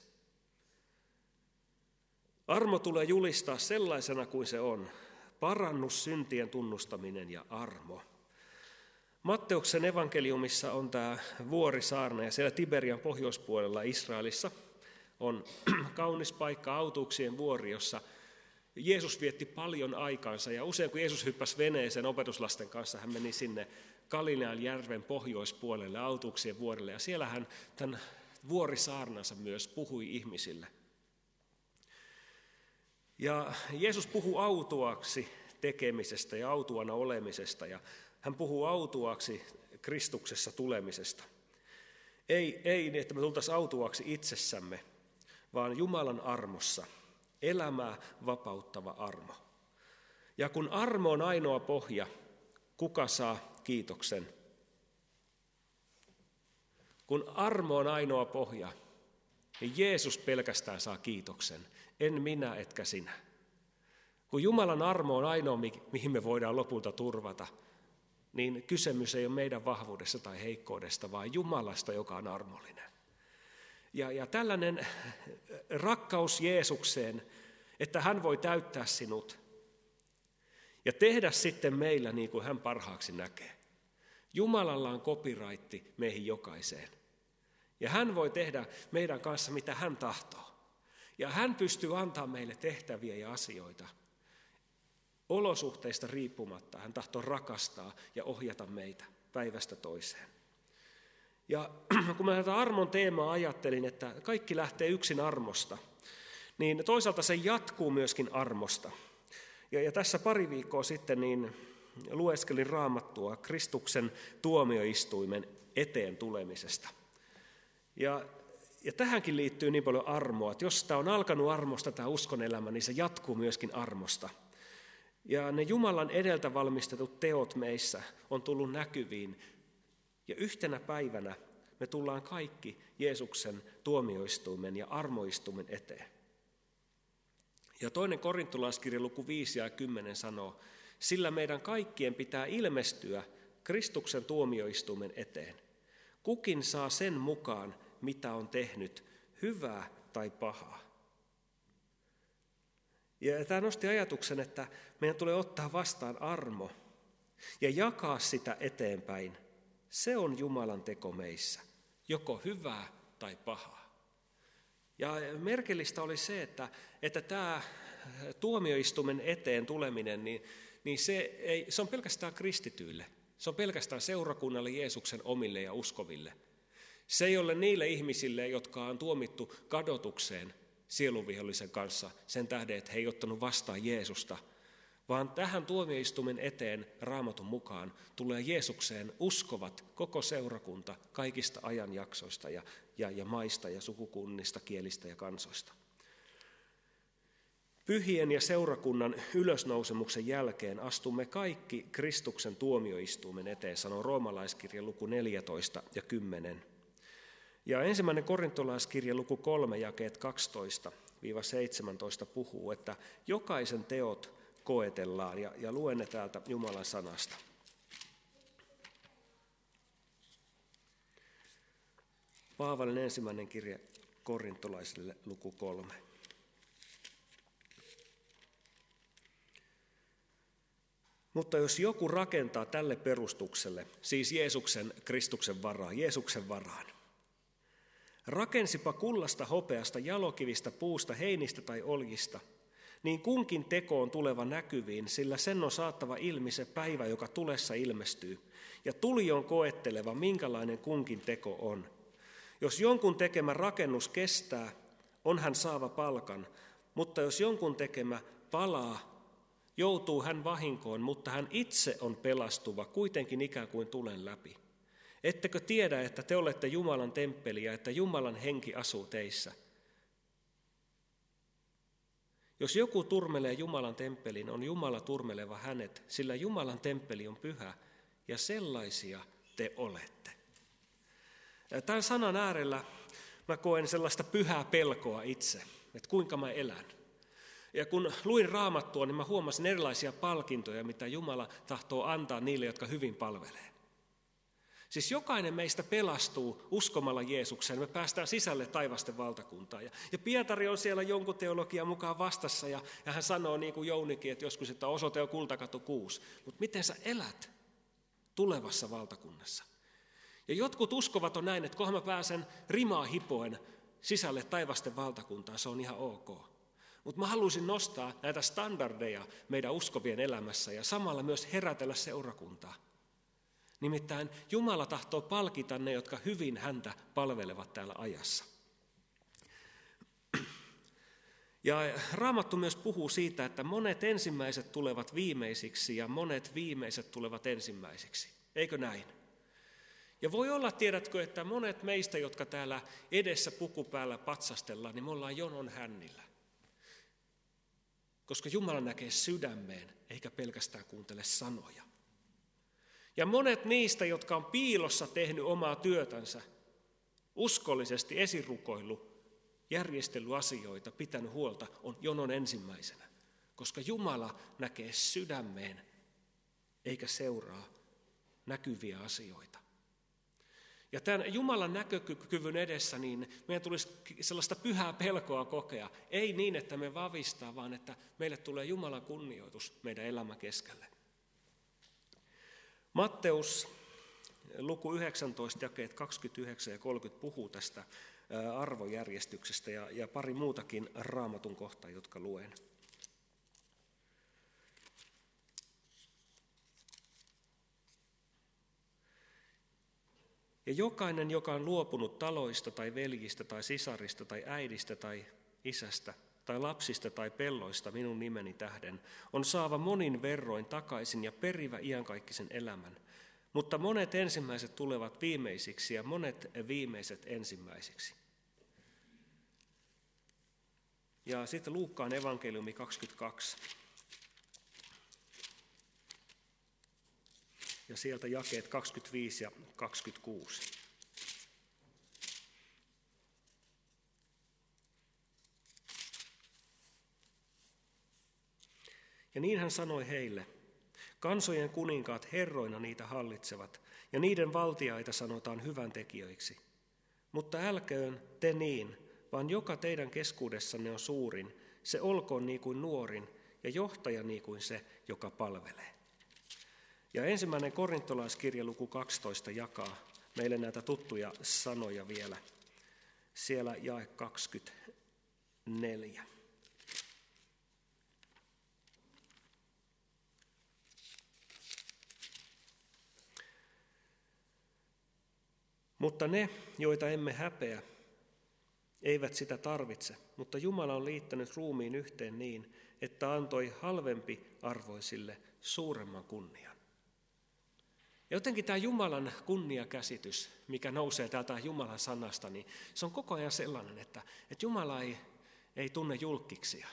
Armo tulee julistaa sellaisena kuin se on. Parannus, syntien tunnustaminen ja armo. Matteuksen evankeliumissa on tämä vuorisaarna ja siellä Tiberian pohjoispuolella Israelissa on kaunis paikka, Autuuksien vuori, jossa Jeesus vietti paljon aikaansa ja usein kun Jeesus hyppäsi veneeseen opetuslasten kanssa, hän meni sinne Galilean järven pohjoispuolelle Autuuksien vuorelle ja siellä hän tämän vuorisaarnansa myös puhui ihmisille. Ja Jeesus puhuu autuaksi tekemisestä ja autuana olemisesta ja hän puhuu autuaksi Kristuksessa tulemisesta. Ei, ei niin, että me tultaisiin autuaksi itsessämme, vaan Jumalan armossa, elämää vapauttava armo. Ja kun armo on ainoa pohja, kuka saa kiitoksen? Kun armo on ainoa pohja, niin Jeesus pelkästään saa kiitoksen, en minä etkä sinä. Kun Jumalan armo on ainoa, mihin me voidaan lopulta turvata, niin kysymys ei ole meidän vahvuudesta tai heikkoudesta, vaan Jumalasta, joka on armollinen. Ja, ja tällainen rakkaus Jeesukseen, että hän voi täyttää sinut ja tehdä sitten meillä niin kuin hän parhaaksi näkee. Jumalalla on copyrighti meihin jokaiseen. Ja hän voi tehdä meidän kanssa mitä hän tahtoo. Ja hän pystyy antamaan meille tehtäviä ja asioita. Olosuhteista riippumatta hän tahtoo rakastaa ja ohjata meitä päivästä toiseen. Ja kun mä tätä armon teemaa ajattelin, että kaikki lähtee yksin armosta, niin toisaalta se jatkuu myöskin armosta. Ja, ja tässä pari viikkoa sitten niin lueskelin Raamattua Kristuksen tuomioistuimen eteen tulemisesta. Ja, ja tähänkin liittyy niin paljon armoa, että jos tämä on alkanut armosta tämä uskon elämä, niin se jatkuu myöskin armosta. Ja ne Jumalan edeltä valmistetut teot meissä on tullut näkyviin. Ja yhtenä päivänä me tullaan kaikki Jeesuksen tuomioistuimen ja armoistuimen eteen. Ja toinen korintolaiskirja luku viisi ja kymmenen sanoo, sillä meidän kaikkien pitää ilmestyä Kristuksen tuomioistuimen eteen. Kukin saa sen mukaan, mitä on tehnyt, hyvää tai pahaa. Ja tämä nosti ajatuksen, että meidän tulee ottaa vastaan armo ja jakaa sitä eteenpäin. Se on Jumalan teko meissä, joko hyvää tai pahaa. Ja merkillistä oli se, että, että tämä tuomioistuimen eteen tuleminen, niin, niin se, ei, se on pelkästään kristityille. Se on pelkästään seurakunnalle, Jeesuksen omille ja uskoville. Se ei ole niille ihmisille, jotka on tuomittu kadotukseen, sieluvihollisen kanssa sen tähden, että he ei ottanut vastaan Jeesusta, vaan tähän tuomioistuimen eteen Raamatun mukaan tulee Jeesukseen uskovat koko seurakunta kaikista ajanjaksoista ja, ja, ja maista ja sukukunnista, kielistä ja kansoista. Pyhien ja seurakunnan ylösnousemuksen jälkeen astumme kaikki Kristuksen tuomioistuimen eteen, sanoo roomalaiskirja luku neljätoista ja kymmenen. Ja ensimmäinen korintolaiskirja luku kolme jakeet kaksitoista seitsemäntoista puhuu, että jokaisen teot koetellaan, ja, ja luen ne täältä Jumalan sanasta. Paavalin ensimmäinen kirje korintolaisille luku kolme. Mutta jos joku rakentaa tälle perustukselle, siis Jeesuksen, Kristuksen varaan, Jeesuksen varaan, rakensipa kullasta, hopeasta, jalokivistä, puusta, heinistä tai oljista, niin kunkin teko on tuleva näkyviin, sillä sen on saattava ilmi se päivä, joka tulessa ilmestyy. Ja tuli on koetteleva, minkälainen kunkin teko on. Jos jonkun tekemä rakennus kestää, on hän saava palkan, mutta jos jonkun tekemä palaa, joutuu hän vahinkoon, mutta hän itse on pelastuva, kuitenkin ikään kuin tulen läpi. Ettekö tiedä, että te olette Jumalan temppeli ja että Jumalan henki asuu teissä? Jos joku turmelee Jumalan temppelin, on Jumala turmeleva hänet, sillä Jumalan temppeli on pyhä, ja sellaisia te olette. Tämän sanan äärellä mä koen sellaista pyhää pelkoa itse, että kuinka mä elän. Ja kun luin Raamattua, niin mä huomasin erilaisia palkintoja, mitä Jumala tahtoo antaa niille, jotka hyvin palvelee. Siis jokainen meistä pelastuu uskomalla Jeesukseen. Me päästään sisälle taivasten valtakuntaan. Ja, ja Pietari on siellä jonkun teologian mukaan vastassa, ja, ja hän sanoo niin kuin Jounikin, että joskus, että osoite on Kultakatu kuusi. Mutta miten sä elät tulevassa valtakunnassa? Ja jotkut uskovat on näin, että kunhan mä pääsen rimaa hipoen sisälle taivasten valtakuntaan, se on ihan ok. Mutta mä haluaisin nostaa näitä standardeja meidän uskovien elämässä ja samalla myös herätellä seurakuntaa. Nimittäin Jumala tahtoo palkita ne, jotka hyvin häntä palvelevat täällä ajassa. Ja Raamattu myös puhuu siitä, että monet ensimmäiset tulevat viimeisiksi ja monet viimeiset tulevat ensimmäisiksi. Eikö näin? Ja voi olla, tiedätkö, että monet meistä, jotka täällä edessä puku päällä patsastellaan, niin me ollaan jonon hännillä. Koska Jumala näkee sydämeen, eikä pelkästään kuuntele sanoja. Ja monet niistä, jotka on piilossa tehnyt omaa työtänsä, uskollisesti esirukoillut, järjestellyt asioita, pitänyt huolta, on jonon ensimmäisenä. Koska Jumala näkee sydämeen, eikä seuraa näkyviä asioita. Ja tämän Jumalan näkökyvyn edessä niin meidän tulisi sellaista pyhää pelkoa kokea. Ei niin, että me vavistaa, vaan että meille tulee Jumalan kunnioitus meidän elämän keskelle. Matteus luku yhdeksäntoista, jakeet kaksikymmentäyhdeksän ja kolmekymmentä puhuu tästä arvojärjestyksestä ja, ja pari muutakin Raamatun kohtaa, jotka luen. Ja jokainen, joka on luopunut taloista tai veljistä tai sisarista tai äidistä tai isästä tai lapsista tai pelloista minun nimeni tähden, on saava monin verroin takaisin ja perivä iankaikkisen elämän. Mutta monet ensimmäiset tulevat viimeisiksi ja monet viimeiset ensimmäisiksi. Ja sitten Luukkaan evankeliumi kaksikymmentäkaksi. Ja sieltä jakeet kaksikymmentäviisi ja kaksikymmentäkuusi. Ja niin hän sanoi heille, kansojen kuninkaat herroina niitä hallitsevat, ja niiden valtiaita sanotaan hyväntekijöiksi. Mutta älköön te niin, vaan joka teidän keskuudessanne on suurin, se olkoon niin kuin nuorin, ja johtaja niin kuin se, joka palvelee. Ja ensimmäinen korintolaiskirja luku kaksitoista jakaa meille näitä tuttuja sanoja vielä. Siellä jae kaksikymmentäneljä. Mutta ne, joita emme häpeä, Eivät sitä tarvitse, mutta Jumala on liittänyt ruumiin yhteen niin, että antoi halvempi arvoisille suuremman kunnian. Ja jotenkin tämä Jumalan kunniakäsitys, mikä nousee täältä Jumalan sanasta, niin se on koko ajan sellainen, että, että Jumala ei, ei tunne julkkiksia.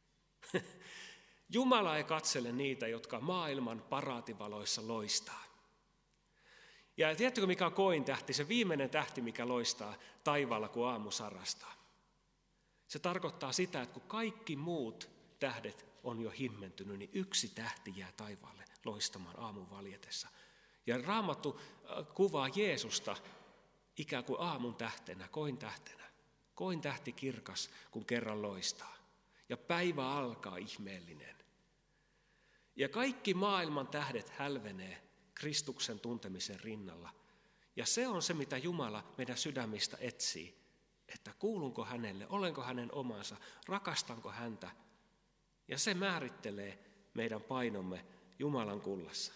Jumala ei katsele niitä, jotka maailman paraativaloissa loistaa. Ja tiedättekö, mikä on kointähti, se viimeinen tähti, mikä loistaa taivaalla, kun aamu sarastaa? Se tarkoittaa sitä, että kun kaikki muut tähdet on jo himmentynyt, niin yksi tähti jää taivaalle loistamaan aamun valjetessa. Ja Raamattu kuvaa Jeesusta ikään kuin aamun tähtenä, kointähtenä. Kointähti kirkas, kun kerran loistaa. Ja päivä alkaa ihmeellinen. Ja kaikki maailman tähdet hälvenee Kristuksen tuntemisen rinnalla. Ja se on se, mitä Jumala meidän sydämistä etsii. Että kuulunko hänelle, olenko hänen omansa, rakastanko häntä. Ja se määrittelee meidän painomme Jumalan kullassa.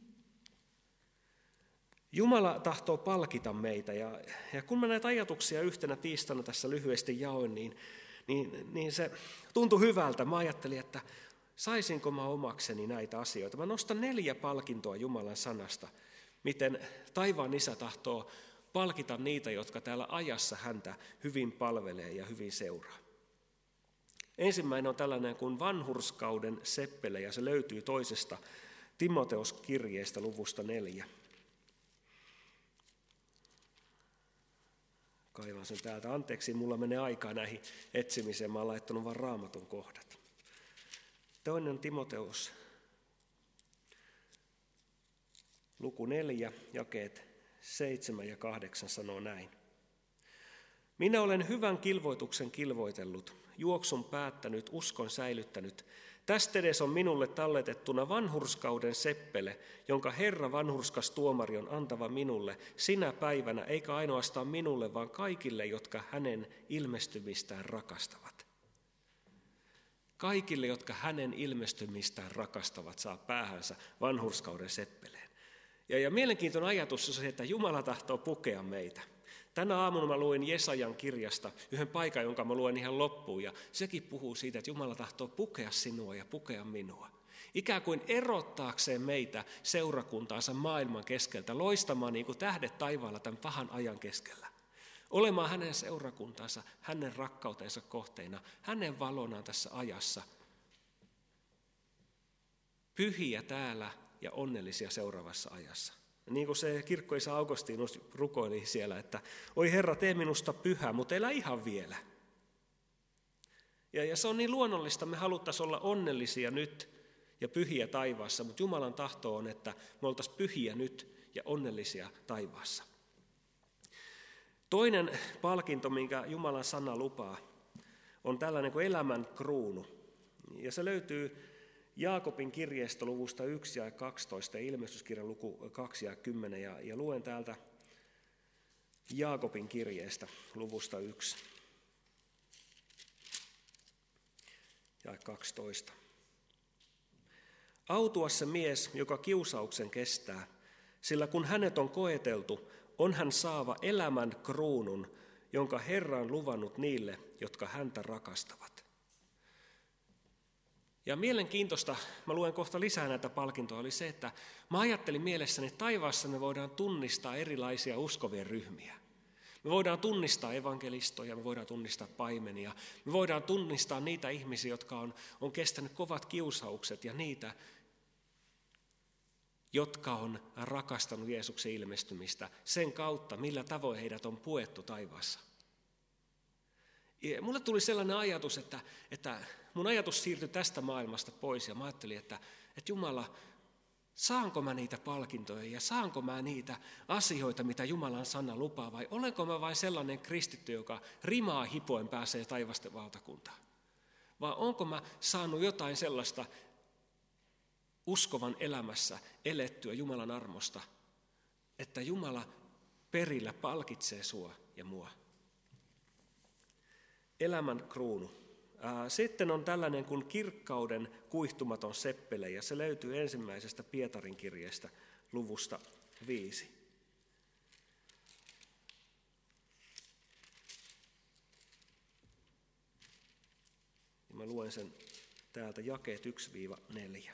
Jumala tahtoo palkita meitä, ja, ja kun mä näitä ajatuksia yhtenä tiistaina tässä lyhyesti jaoin, niin, niin, niin se tuntui hyvältä. Mä ajattelin, että saisinko mä omakseni näitä asioita. Mä nostan neljä palkintoa Jumalan sanasta, miten taivaan Isä tahtoo palkita niitä, jotka täällä ajassa häntä hyvin palvelee ja hyvin seuraa. Ensimmäinen on tällainen kuin vanhurskauden seppele, ja se löytyy toisesta Timoteos-kirjeestä luvusta neljä. Kaivan sen täältä. Anteeksi, mulla menee aikaa näihin etsimiseen. Mä oon laittanut vain Raamatun kohdat. Toinen on Timoteos, luku neljä, jakeet seitsemän ja kahdeksan sanoo näin. Minä olen hyvän kilvoituksen kilvoitellut, juoksun päättänyt, uskon säilyttänyt. Tästä edes on minulle talletettuna vanhurskauden seppele, jonka Herra vanhurskas tuomari on antava minulle sinä päivänä, eikä ainoastaan minulle, vaan kaikille, jotka hänen ilmestymistään rakastavat. Kaikille, jotka hänen ilmestymistään rakastavat, saa päähänsä vanhurskauden seppeleen. Ja, ja mielenkiintoinen ajatus on se, että Jumala tahtoo pukea meitä. Tänä aamuna mä luin Jesajan kirjasta yhden paikan, jonka mä luen ihan loppuun, ja sekin puhuu siitä, että Jumala tahtoo pukea sinua ja pukea minua. Ikään kuin erottaakseen meitä seurakuntaansa maailman keskeltä, loistamaan niin kuin tähdet taivaalla tämän pahan ajan keskellä. Olemaan hänen seurakuntansa, hänen rakkautensa kohteina, hänen valonaan tässä ajassa. Pyhiä täällä ja onnellisia seuraavassa ajassa. Niin kuin se kirkkoisä Augustinus rukoili siellä, että oi Herra, tee minusta pyhä, mutta elä ihan vielä. Ja, ja se on niin luonnollista, me haluttaisiin olla onnellisia nyt ja pyhiä taivaassa, mutta Jumalan tahto on, että me oltaisiin pyhiä nyt ja onnellisia taivaassa. Toinen palkinto, minkä Jumalan sana lupaa, on tällainen kuin elämän kruunu. Ja se löytyy Jaakobin kirjeestä luvusta yksi ja kaksitoista ja ilmestyskirjan luku kaksi ja kymmenen. Ja, ja luen täältä Jaakobin kirjeestä luvusta yksi ja kaksitoista. Autua se mies, joka kiusauksen kestää, sillä kun hänet on koeteltu, on hän saava elämän kruunun, jonka Herra on luvannut niille, jotka häntä rakastavat. Ja mielenkiintoista, mä luen kohta lisää näitä palkintoja, oli se, että mä ajattelin mielessäni, että taivaassa me voidaan tunnistaa erilaisia uskovien ryhmiä. Me voidaan tunnistaa evankelistoja, me voidaan tunnistaa paimenia, me voidaan tunnistaa niitä ihmisiä, jotka on, on kestänyt kovat kiusaukset ja niitä, jotka on rakastanut Jeesuksen ilmestymistä sen kautta, millä tavoin heidät on puettu taivaassa. Ja mulle tuli sellainen ajatus, että, että mun ajatus siirtyi tästä maailmasta pois ja mä ajattelin, että, että Jumala, saanko mä niitä palkintoja ja saanko mä niitä asioita, mitä Jumalan sana lupaa, vai olenko mä vain sellainen kristitty, joka rimaa hipoen pääsee taivasten valtakuntaan? Vai onko mä saanut jotain sellaista uskovan elämässä elettyä Jumalan armosta, että Jumala perillä palkitsee sua ja mua? Elämän kruunu. Sitten on tällainen kuin kirkkauden kuihtumaton seppele, ja se löytyy ensimmäisestä Pietarin kirjeestä luvusta viisi. luen sen täältä jakeet yksi neljä.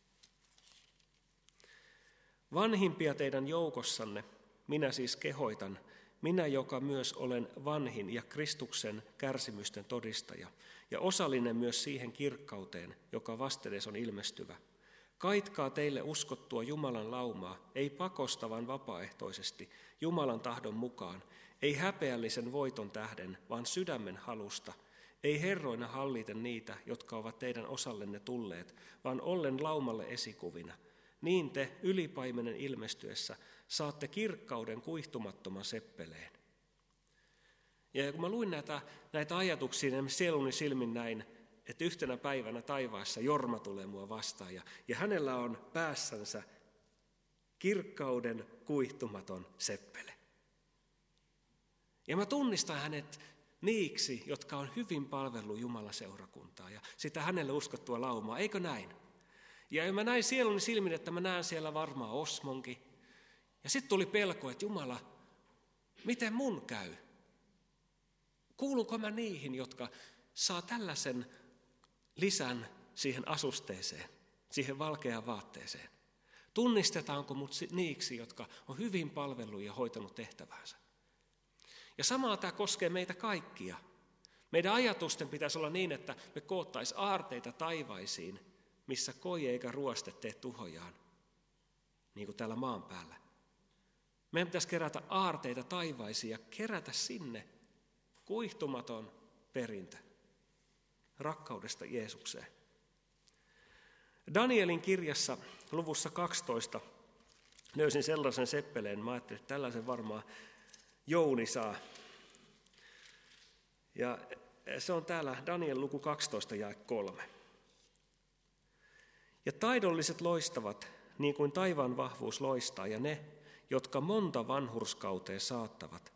Vanhimpia teidän joukossanne minä siis kehoitan, minä joka myös olen vanhin ja Kristuksen kärsimysten todistaja, ja osallinen myös siihen kirkkauteen, joka vastedes on ilmestyvä. Kaitkaa teille uskottua Jumalan laumaa, ei pakosta, vaan vapaaehtoisesti, Jumalan tahdon mukaan, ei häpeällisen voiton tähden, vaan sydämen halusta, ei herroina halliten niitä, jotka ovat teidän osallenne tulleet, vaan ollen laumalle esikuvina. Niin te, ylipaimenen ilmestyessä, saatte kirkkauden kuihtumattoman seppeleen. Ja kun mä luin näitä, näitä ajatuksia, niin sieluni silmin näin, että yhtenä päivänä taivaassa Jorma tulee mua vastaan, ja, ja hänellä on päässänsä kirkkauden kuihtumaton seppele. Ja mä tunnistan hänet niiksi, jotka on hyvin palvellut Jumalan seurakuntaa ja sitä hänelle uskottua laumaa, eikö näin? Ja mä näin sieluni silmin, että mä näen siellä varmaan Osmonkin. Ja sitten tuli pelko, että Jumala, miten mun käy? Kuulunko mä niihin, jotka saa tällaisen lisän siihen asusteeseen, siihen valkeaan vaatteeseen? Tunnistetaanko mut niiksi, jotka on hyvin palvellut ja hoitanut tehtävänsä? Ja samalla tämä koskee meitä kaikkia. Meidän ajatusten pitäisi olla niin, että me koottaisiin aarteita taivaisiin, missä koi eikä ruoste tee tuhojaan, niin kuin täällä maan päällä. Meidän pitäisi kerätä aarteita taivaisiin ja kerätä sinne kuihtumaton perintö rakkaudesta Jeesukseen. Danielin kirjassa luvussa kaksitoista löysin sellaisen seppeleen, mä ajattelin, että tällaisen varmaan Jouni saa. Ja se on täällä Daniel luku kaksitoista jae kolme. Ja taidolliset loistavat, niin kuin taivaan vahvuus loistaa, ja ne, jotka monta vanhurskauteen saattavat.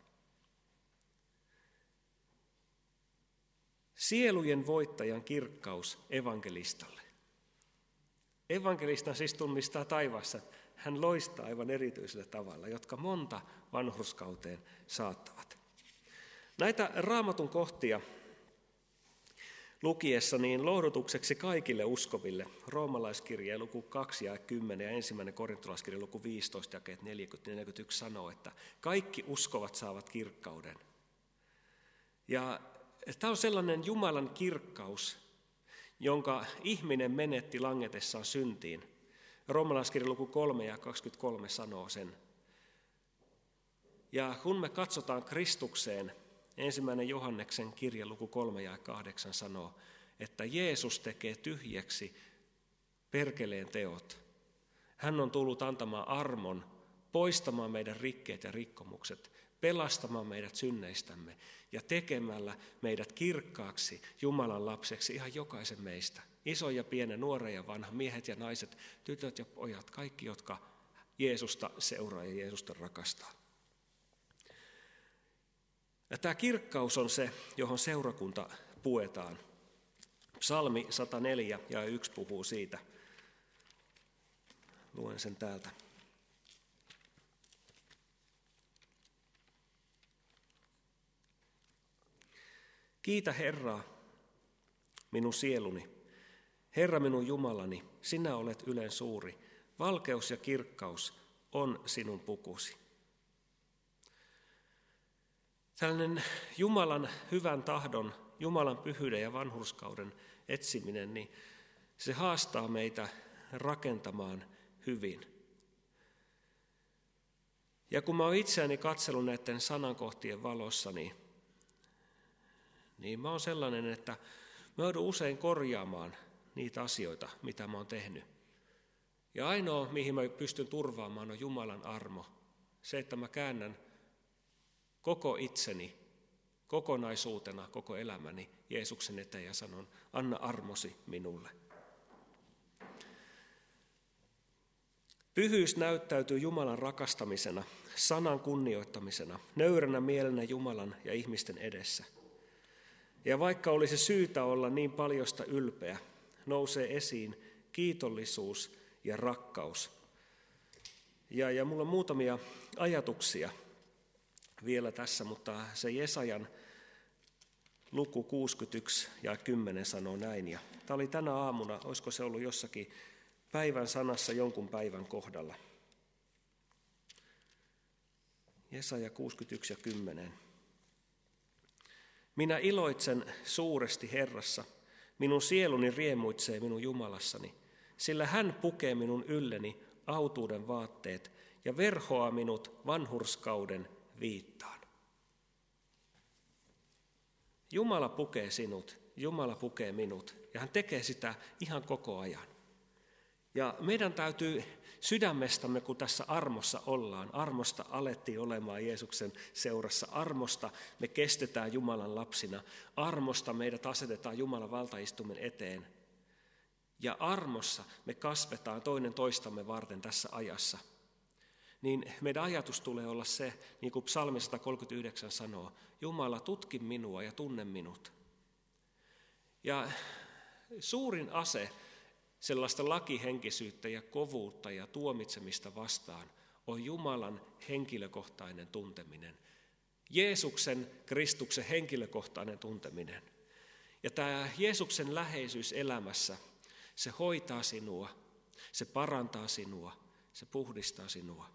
Sielujen voittajan kirkkaus evankelistalle. Evankelista siis tunnistaa taivaassa, hän loistaa aivan erityisellä tavalla, jotka monta vanhurskauteen saattavat. Näitä Raamatun kohtia lukiessa niin lohdutukseksi kaikille uskoville, roomalaiskirja luku kaksi ja kymmenen ja ensimmäinen korintolaiskirja luku viisitoista jakeet neljäkymmentä ja neljäkymmentäyksi sanoo, että kaikki uskovat saavat kirkkauden. Ja tämä on sellainen Jumalan kirkkaus, jonka ihminen menetti langetessaan syntiin. Roomalaiskirja luku kolme ja kaksikymmentäkolme sanoo sen. Ja kun me katsotaan Kristukseen, ensimmäinen Johanneksen kirja luku kolme ja kahdeksan sanoo, että Jeesus tekee tyhjäksi perkeleen teot. Hän on tullut antamaan armon, poistamaan meidän rikkeet ja rikkomukset, pelastamaan meidät synneistämme ja tekemällä meidät kirkkaaksi Jumalan lapseksi ihan jokaisen meistä. Iso ja pienen, nuoren ja vanha, miehet ja naiset, tytöt ja pojat, kaikki, jotka Jeesusta seuraa ja Jeesusta rakastaa. Ja tämä kirkkaus on se, johon seurakunta puetaan. Psalmi sata neljä ja yksi puhuu siitä. Luen sen täältä. Kiitä Herraa, minun sieluni. Herra minun Jumalani, sinä olet ylen suuri. Valkeus ja kirkkaus on sinun pukusi. Tällainen Jumalan hyvän tahdon, Jumalan pyhyyden ja vanhurskauden etsiminen, niin se haastaa meitä rakentamaan hyvin. Ja kun mä oon itseäni katsellut näiden sanankohtien valossa, niin, niin mä oon sellainen, että mä joudun usein korjaamaan niitä asioita, mitä mä oon tehnyt. Ja ainoa, mihin mä pystyn turvaamaan, on Jumalan armo. Se, että mä käännän koko itseni, kokonaisuutena, koko elämäni Jeesuksen eteen ja sanon, anna armosi minulle. Pyhyys näyttäytyy Jumalan rakastamisena, sanan kunnioittamisena, nöyränä mielenä Jumalan ja ihmisten edessä. Ja vaikka olisi syytä olla niin paljosta ylpeä, nousee esiin kiitollisuus ja rakkaus. Ja, ja mulla on muutamia ajatuksia vielä tässä, mutta se Jesajan luku kuusikymmentäyksi ja kymmenen sanoo näin. Ja tämä oli tänä aamuna, olisiko se ollut jossakin päivän sanassa jonkun päivän kohdalla. Jesaja kuusikymmentäyksi ja kymmenen. Minä iloitsen suuresti Herrassa, minun sieluni riemuitsee minun Jumalassani, sillä hän pukee minun ylleni autuuden vaatteet ja verhoaa minut vanhurskauden viittaan. Jumala pukee sinut, Jumala pukee minut ja hän tekee sitä ihan koko ajan. Ja meidän täytyy sydämestämme, kun tässä armossa ollaan, armosta alettiin olemaan Jeesuksen seurassa, armosta me kestetään Jumalan lapsina, armosta meidät asetetaan Jumalan valtaistuimen eteen. Ja armossa me kasvetaan toinen toistamme varten tässä ajassa. Niin meidän ajatus tulee olla se, niin kuin psalmi sata kolmekymmentäyhdeksän sanoo, Jumala, tutki minua ja tunne minut. Ja suurin ase sellaista lakihenkisyyttä ja kovuutta ja tuomitsemista vastaan on Jumalan henkilökohtainen tunteminen. Jeesuksen, Kristuksen henkilökohtainen tunteminen. Ja tämä Jeesuksen läheisyys elämässä, se hoitaa sinua, se parantaa sinua, se puhdistaa sinua.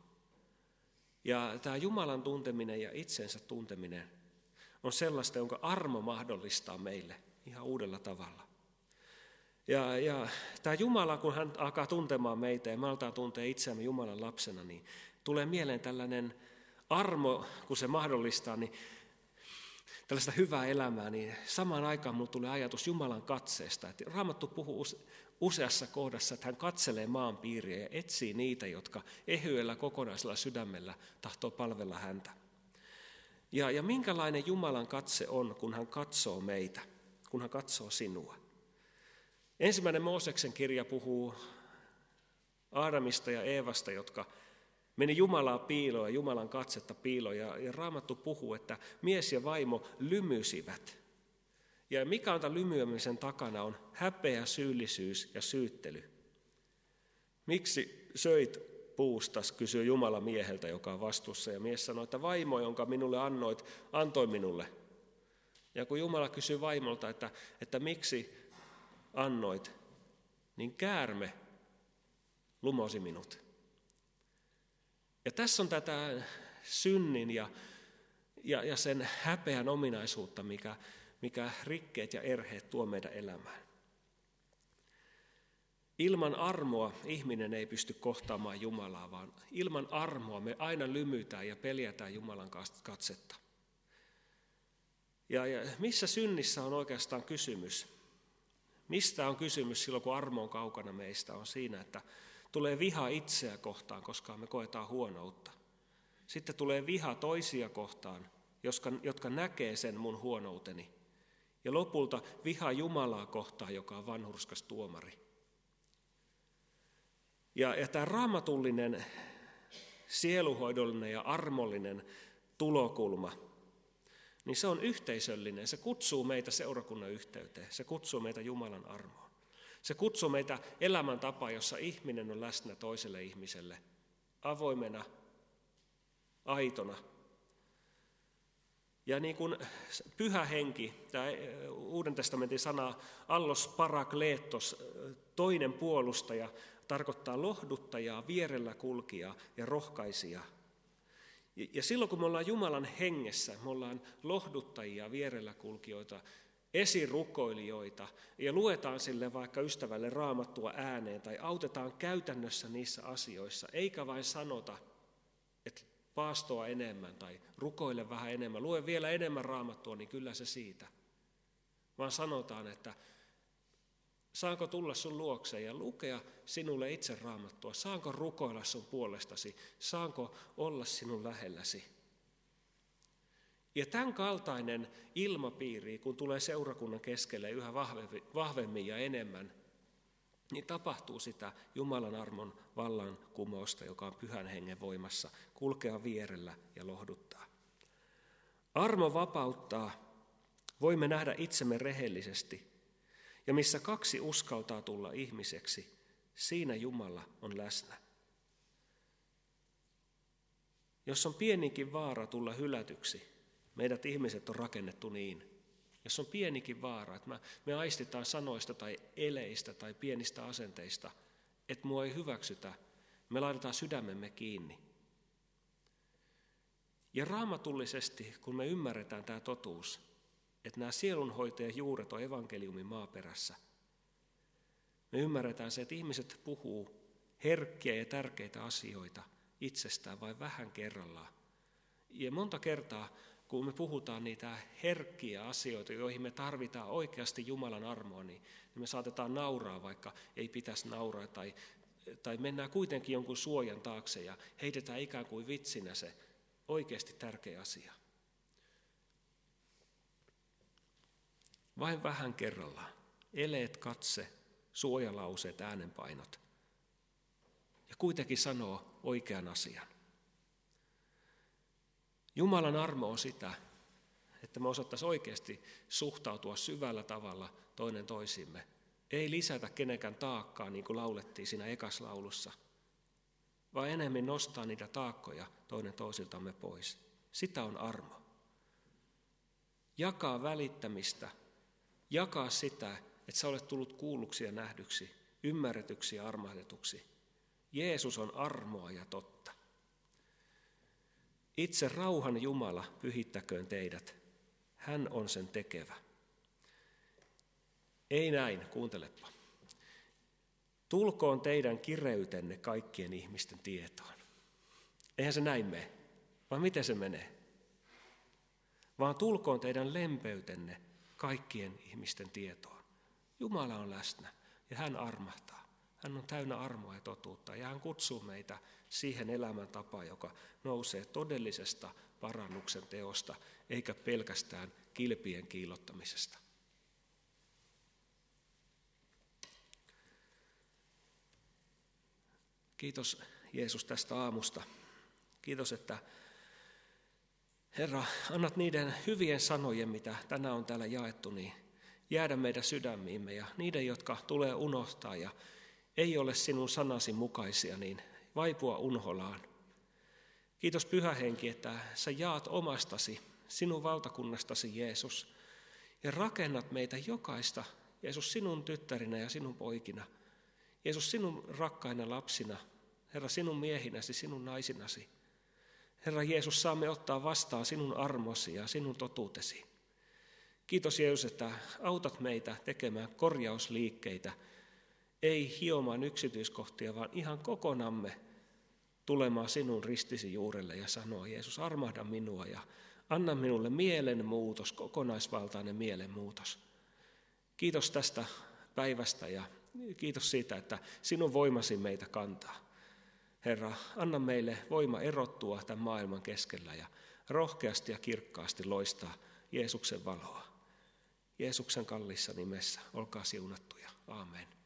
Ja tämä Jumalan tunteminen ja itsensä tunteminen on sellaista, jonka armo mahdollistaa meille ihan uudella tavalla. Ja, ja tämä Jumala, kun hän alkaa tuntemaan meitä ja me aletaan tuntea itseämme Jumalan lapsena, niin tulee mieleen tällainen armo, kun se mahdollistaa, niin tällaista hyvää elämää, niin samaan aikaan minulle tulee ajatus Jumalan katseesta. Että Raamattu puhuu useassa kohdassa, että hän katselee maan piiriä ja etsii niitä, jotka ehyellä kokonaisella sydämellä tahtoo palvella häntä. Ja, ja minkälainen Jumalan katse on, kun hän katsoo meitä, kun hän katsoo sinua. Ensimmäinen Mooseksen kirja puhuu Aadamista ja Eevasta, jotka meni Jumalaa piiloon ja Jumalan katsetta piiloon. Ja, ja Raamattu puhuu, että mies ja vaimo lymyisivät. Ja mikä on tämän lymyämisen takana on häpeä, syyllisyys ja syyttely. Miksi söit puustas, kysyy Jumala mieheltä, joka on vastuussa. Ja mies sanoi, että vaimo, jonka minulle annoit, antoi minulle. Ja kun Jumala kysyy vaimolta, että, että miksi annoit, niin käärme lumosi minut. Ja tässä on tätä synnin ja, ja, ja sen häpeän ominaisuutta, mikä, mikä rikkeet ja erheet tuo meidän elämään. Ilman armoa ihminen ei pysty kohtaamaan Jumalaa, vaan ilman armoa me aina lymytään ja peljätään Jumalan katsetta. Ja, ja missä synnissä on oikeastaan kysymys? Mistä on kysymys silloin, kun armo on kaukana meistä? On siinä, että tulee viha itseä kohtaan, koska me koetaan huonoutta. Sitten tulee viha toisia kohtaan, jotka, jotka näkee sen mun huonouteni. Ja lopulta viha Jumalaa kohtaan, joka on vanhurskas tuomari. Ja, ja tämä raamatullinen, sieluhoidollinen ja armollinen tulokulma, niin se on yhteisöllinen. Se kutsuu meitä seurakunnan yhteyteen. Se kutsuu meitä Jumalan armoon. Se kutsuu meitä elämäntapaan, jossa ihminen on läsnä toiselle ihmiselle, avoimena, aitona. Ja niin kuin pyhä henki, tämä Uuden testamentin sana allos parakleetos, toinen puolustaja, tarkoittaa lohduttajaa, vierellä kulkijaa ja rohkaisijaa. Ja silloin kun me ollaan Jumalan hengessä, me ollaan lohduttajia, vierellä kulkijoita, esirukoilijoita ja luetaan sille vaikka ystävälle Raamattua ääneen tai autetaan käytännössä niissä asioissa, eikä vain sanota, että paastoa enemmän tai rukoile vähän enemmän, lue vielä enemmän Raamattua, niin kyllä se siitä. Vaan sanotaan, että saanko tulla sun luokseen ja lukea sinulle itse Raamattua, saanko rukoilla sun puolestasi, saanko olla sinun lähelläsi. Ja tämän kaltainen ilmapiiri, kun tulee seurakunnan keskelle yhä vahvemmin ja enemmän, niin tapahtuu sitä Jumalan armon vallankumousta, joka on pyhän hengen voimassa, kulkea vierellä ja lohduttaa. Armo vapauttaa, voimme nähdä itsemme rehellisesti, ja missä kaksi uskaltaa tulla ihmiseksi, siinä Jumala on läsnä. Jos on pieninkin vaara tulla hylätyksi, meidät ihmiset on rakennettu niin, Jos on pienikin vaara, että me aistitaan sanoista tai eleistä tai pienistä asenteista, että mua ei hyväksytä, me laitetaan sydämemme kiinni. Ja raamatullisesti, kun me ymmärretään tämä totuus, että nämä sielunhoitajan juuret on evankeliumin maaperässä, me ymmärretään se, että ihmiset puhuu herkkiä ja tärkeitä asioita itsestään vain vähän kerrallaan. Ja monta kertaa, kun me puhutaan niitä herkkiä asioita, joihin me tarvitaan oikeasti Jumalan armoa, niin me saatetaan nauraa, vaikka ei pitäisi nauraa, tai, tai mennään kuitenkin jonkun suojan taakse ja heitetään ikään kuin vitsinä se oikeasti tärkeä asia. Vain vähän kerrallaan. Eleet, katse, suojalauseet, äänenpainot. Ja kuitenkin sanoo oikean asian. Jumalan armo on sitä, että me osattaisiin oikeasti suhtautua syvällä tavalla toinen toisimme. Ei lisätä kenenkään taakkaa, niin kuin laulettiin siinä ekas laulussa, vaan enemmän nostaa niitä taakkoja toinen toisiltamme pois. Sitä on armo. Jakaa välittämistä, jakaa sitä, että sä olet tullut kuulluksi ja nähdyksi, ymmärretyksi ja armahdetuksi. Jeesus on armoa ja totta. Itse rauhan Jumala pyhittäköön teidät. Hän on sen tekevä. Ei näin, kuuntelepa. Tulkoon teidän kireytenne kaikkien ihmisten tietoon. Eihän se näin mene, vaan miten se menee? Vaan tulkoon teidän lempeytenne kaikkien ihmisten tietoon. Jumala on läsnä ja hän armahtaa. Hän on täynnä armoa ja totuutta ja hän kutsuu meitä siihen elämäntapaan, joka nousee todellisesta parannuksen teosta, eikä pelkästään kilpien kiillottamisesta. Kiitos Jeesus tästä aamusta. Kiitos, että Herra, annat niiden hyvien sanojen, mitä tänään on täällä jaettu, niin jäädä meidän sydämiimme ja niiden, jotka tulee unohtaa ja ei ole sinun sanasi mukaisia, niin vaipua unholaan. Kiitos Pyhä Henki, että sä jaat omastasi, sinun valtakunnastasi Jeesus, ja rakennat meitä jokaista, Jeesus sinun tyttärinä ja sinun poikina, Jeesus sinun rakkaina lapsina, Herra sinun miehinäsi, sinun naisinasi. Herra Jeesus, saamme ottaa vastaan sinun armosi ja sinun totuutesi. Kiitos Jeesus, että autat meitä tekemään korjausliikkeitä, ei hiomaan yksityiskohtia, vaan ihan kokonamme tulemaan sinun ristisi juurelle ja sanoa, Jeesus, armahda minua ja anna minulle mielenmuutos, kokonaisvaltainen mielenmuutos. Kiitos tästä päivästä ja kiitos siitä, että sinun voimasi meitä kantaa. Herra, anna meille voima erottua tämän maailman keskellä ja rohkeasti ja kirkkaasti loistaa Jeesuksen valoa. Jeesuksen kalliissa nimessä, olkaa siunattuja. Aamen.